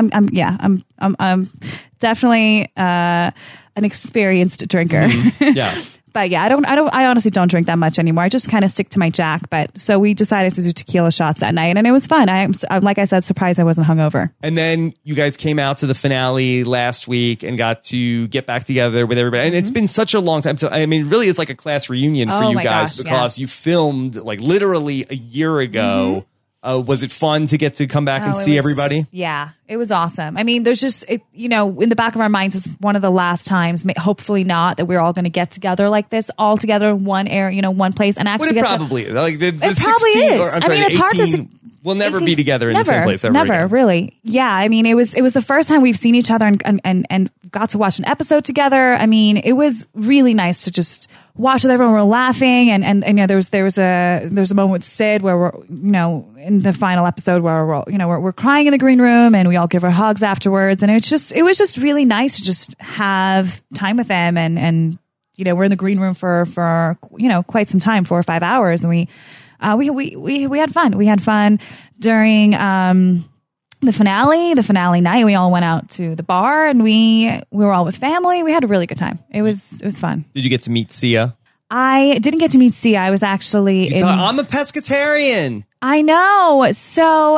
I'm definitely an experienced drinker. Yeah. But yeah, I honestly don't drink that much anymore. I just kind of stick to my Jack. But so we decided to do tequila shots that night, and it was fun. I'm like I said, surprised I wasn't hungover. And then you guys came out to the finale last week and got to get back together with everybody. And it's been such a long time. So I mean, really, it's like a class reunion for you guys because you filmed like literally a year ago. Was it fun to get to come back and see everybody? Yeah, it was awesome. I mean, there's just, in the back of our minds, it's one of the last times, hopefully not, that we're all going to get together like this, all together in one area, one place. And actually, it probably like the it 16, probably is. Or, I'm sorry, it's 18, hard to. We'll never be together in the same place ever Never, again. really. Yeah, I mean, it was the first time we've seen each other and got to watch an episode together. I mean, it was really nice to just watch with everyone. We're laughing, and there was a moment with Sid where we're in the final episode where we're crying in the green room and we all give her hugs afterwards, and it was just really nice to just have time with them, and we're in the green room for quite some time, 4 or 5 hours, and we had fun. We had fun during the finale night. We all went out to the bar and we were all with family. We had a really good time. It was fun. Did you get to meet Sia? I didn't get to meet Sia. I was actually I'm a pescatarian. I know. So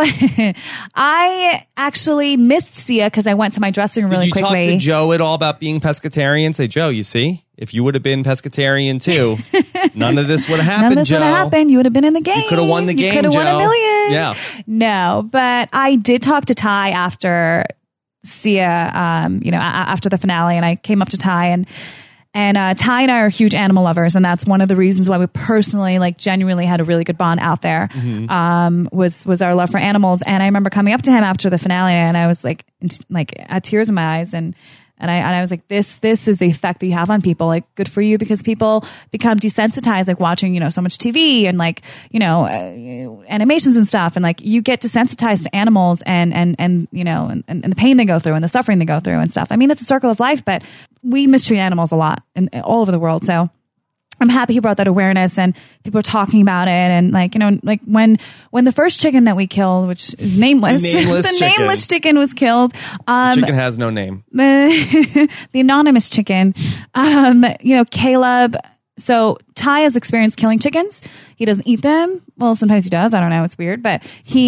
I actually missed Sia because I went to my dressing room really quickly. Did you talk to Joe at all about being pescatarian? Say, Joe, you see, if you would have been pescatarian too, none of this would have happened, None of this would have happened. You would have been in the game. You could have won the game, You could have won $1 million. Yeah. No, but I did talk to Ty after Sia, after the finale, and I came up to Ty and Ty and I are huge animal lovers, and that's one of the reasons why we personally, genuinely had a really good bond out there. Was our love for animals. And I remember coming up to him after the finale, and I was like had tears in my eyes, and And I was like, this is the effect that you have on people. Like, good for you, because people become desensitized, like watching, so much TV and like, animations and stuff. And like, you get desensitized to animals and the pain they go through and the suffering they go through and stuff. I mean, it's a circle of life, but we mistreat animals a lot all over the world. So I'm happy he brought that awareness and people are talking about it. And like, like when the first chicken that we killed, which is nameless, nameless chicken was killed. The chicken has no name. The anonymous chicken, Caleb. So Ty has experience killing chickens. He doesn't eat them. Well, sometimes he does. I don't know. It's weird, but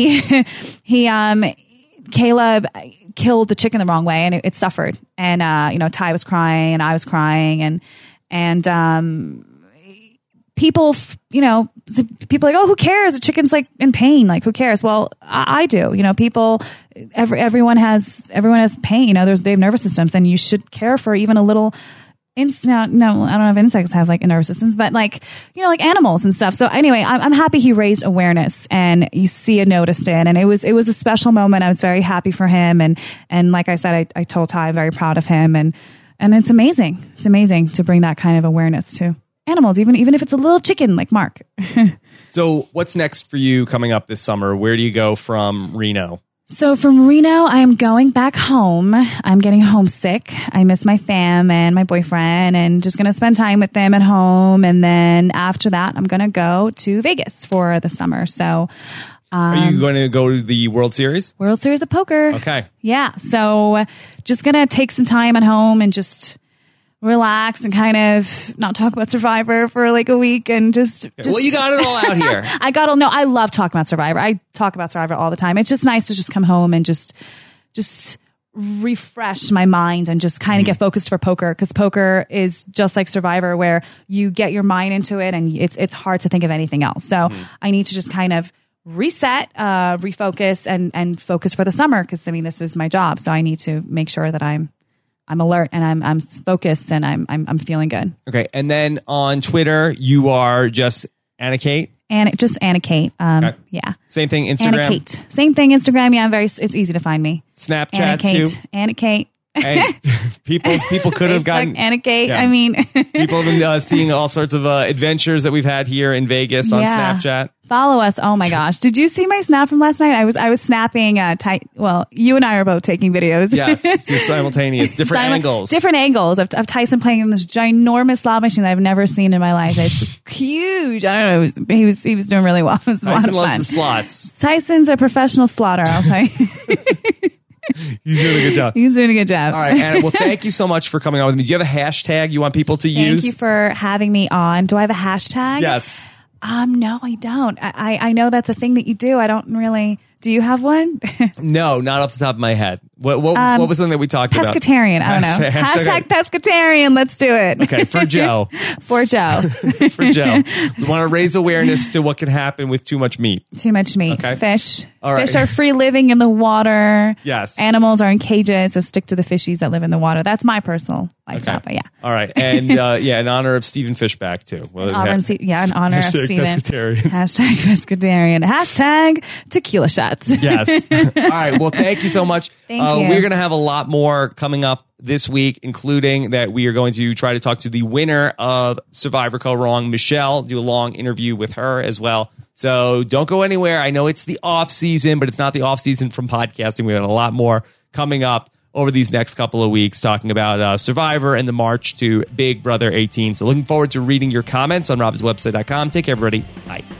Caleb killed the chicken the wrong way and it suffered. And, Ty was crying and I was crying and people, people are like, oh, who cares? The chicken's like in pain. Like, who cares? Well, I do. People, everyone has pain. They have nervous systems, and you should care for even a little. No, I don't know if insects have like nervous systems, but like animals and stuff. So anyway, I'm happy he raised awareness, and Sia noticed it, and it was a special moment. I was very happy for him, and like I said, I told Ty I'm very proud of him, and it's amazing. It's amazing to bring that kind of awareness to animals, even if it's a little chicken like Mark. So what's next for you coming up this summer? Where do you go from Reno? So from Reno, I am going back home. I'm getting homesick. I miss my fam and my boyfriend, and just going to spend time with them at home. And then after that, I'm going to go to Vegas for the summer. So are you going to go to the World Series? World Series of Poker. Okay. Yeah. So just going to take some time at home and just relax and kind of not talk about Survivor for like a week and just well, you got it all out here. I love talking about Survivor. I talk about Survivor all the time. It's just nice to just come home and just refresh my mind and just kind of get focused for poker, because poker is just like Survivor, where you get your mind into it and it's hard to think of anything else. So I need to just kind of reset, refocus and focus for the summer, because I mean, this is my job. So I need to make sure that I'm alert and I'm focused and I'm feeling good. Okay. And then on Twitter, you are just Anna Kate? Just Anna Kate. Okay. Yeah. Same thing, Instagram? Anna Kate. Same thing, Instagram. Yeah, it's easy to find me. Snapchat Anna Kate. too? Anna Kate. And people could have gotten Anna Kate. Yeah. I mean, people have been seeing all sorts of adventures that we've had here in Vegas on Snapchat. Follow us. Oh my gosh! Did you see my snap from last night? I was snapping. Well, you and I are both taking videos. Yes, it's simultaneous, different angles of Tyson playing in this ginormous slot machine that I've never seen in my life. It's huge. I don't know. He was doing really well. It was a lot of fun. Tyson loves the slots. Tyson's a professional slotter. I'll tell you. He's doing a good job. He's doing a good job. All right, Anna. Well, thank you so much for coming on with me. Do you have a hashtag you want people to use? Thank you for having me on. Do I have a hashtag? Yes. No, I don't. I know that's a thing that you do. I don't really. Do you have one? No, not off the top of my head. What was something that we talked about? Pescatarian. I don't know. Hashtag pescatarian. Let's do it. Okay, for Joe. For Joe. For Joe. We want to raise awareness to what can happen with too much meat. Too much meat. Okay. Fish. All right. Fish are free living in the water. Yes. Animals are in cages, so stick to the fishies that live in the water. That's my personal lifestyle. Okay. But yeah. All right. And in honor of Stephen Fishback too. In honor of Stephen. Pescatarian. Hashtag pescatarian. Hashtag tequila shots. Yes. All right. Well, thank you so much. Thank you. We're going to have a lot more coming up this week, including that we are going to try to talk to the winner of Survivor Go Wrong, Michelle, do a long interview with her as well. So don't go anywhere. I know it's the off season, but it's not the off season from podcasting. We have a lot more coming up over these next couple of weeks, talking about Survivor and the march to Big Brother 18. So looking forward to reading your comments on robbinswebsite.com. Take care, everybody. Bye.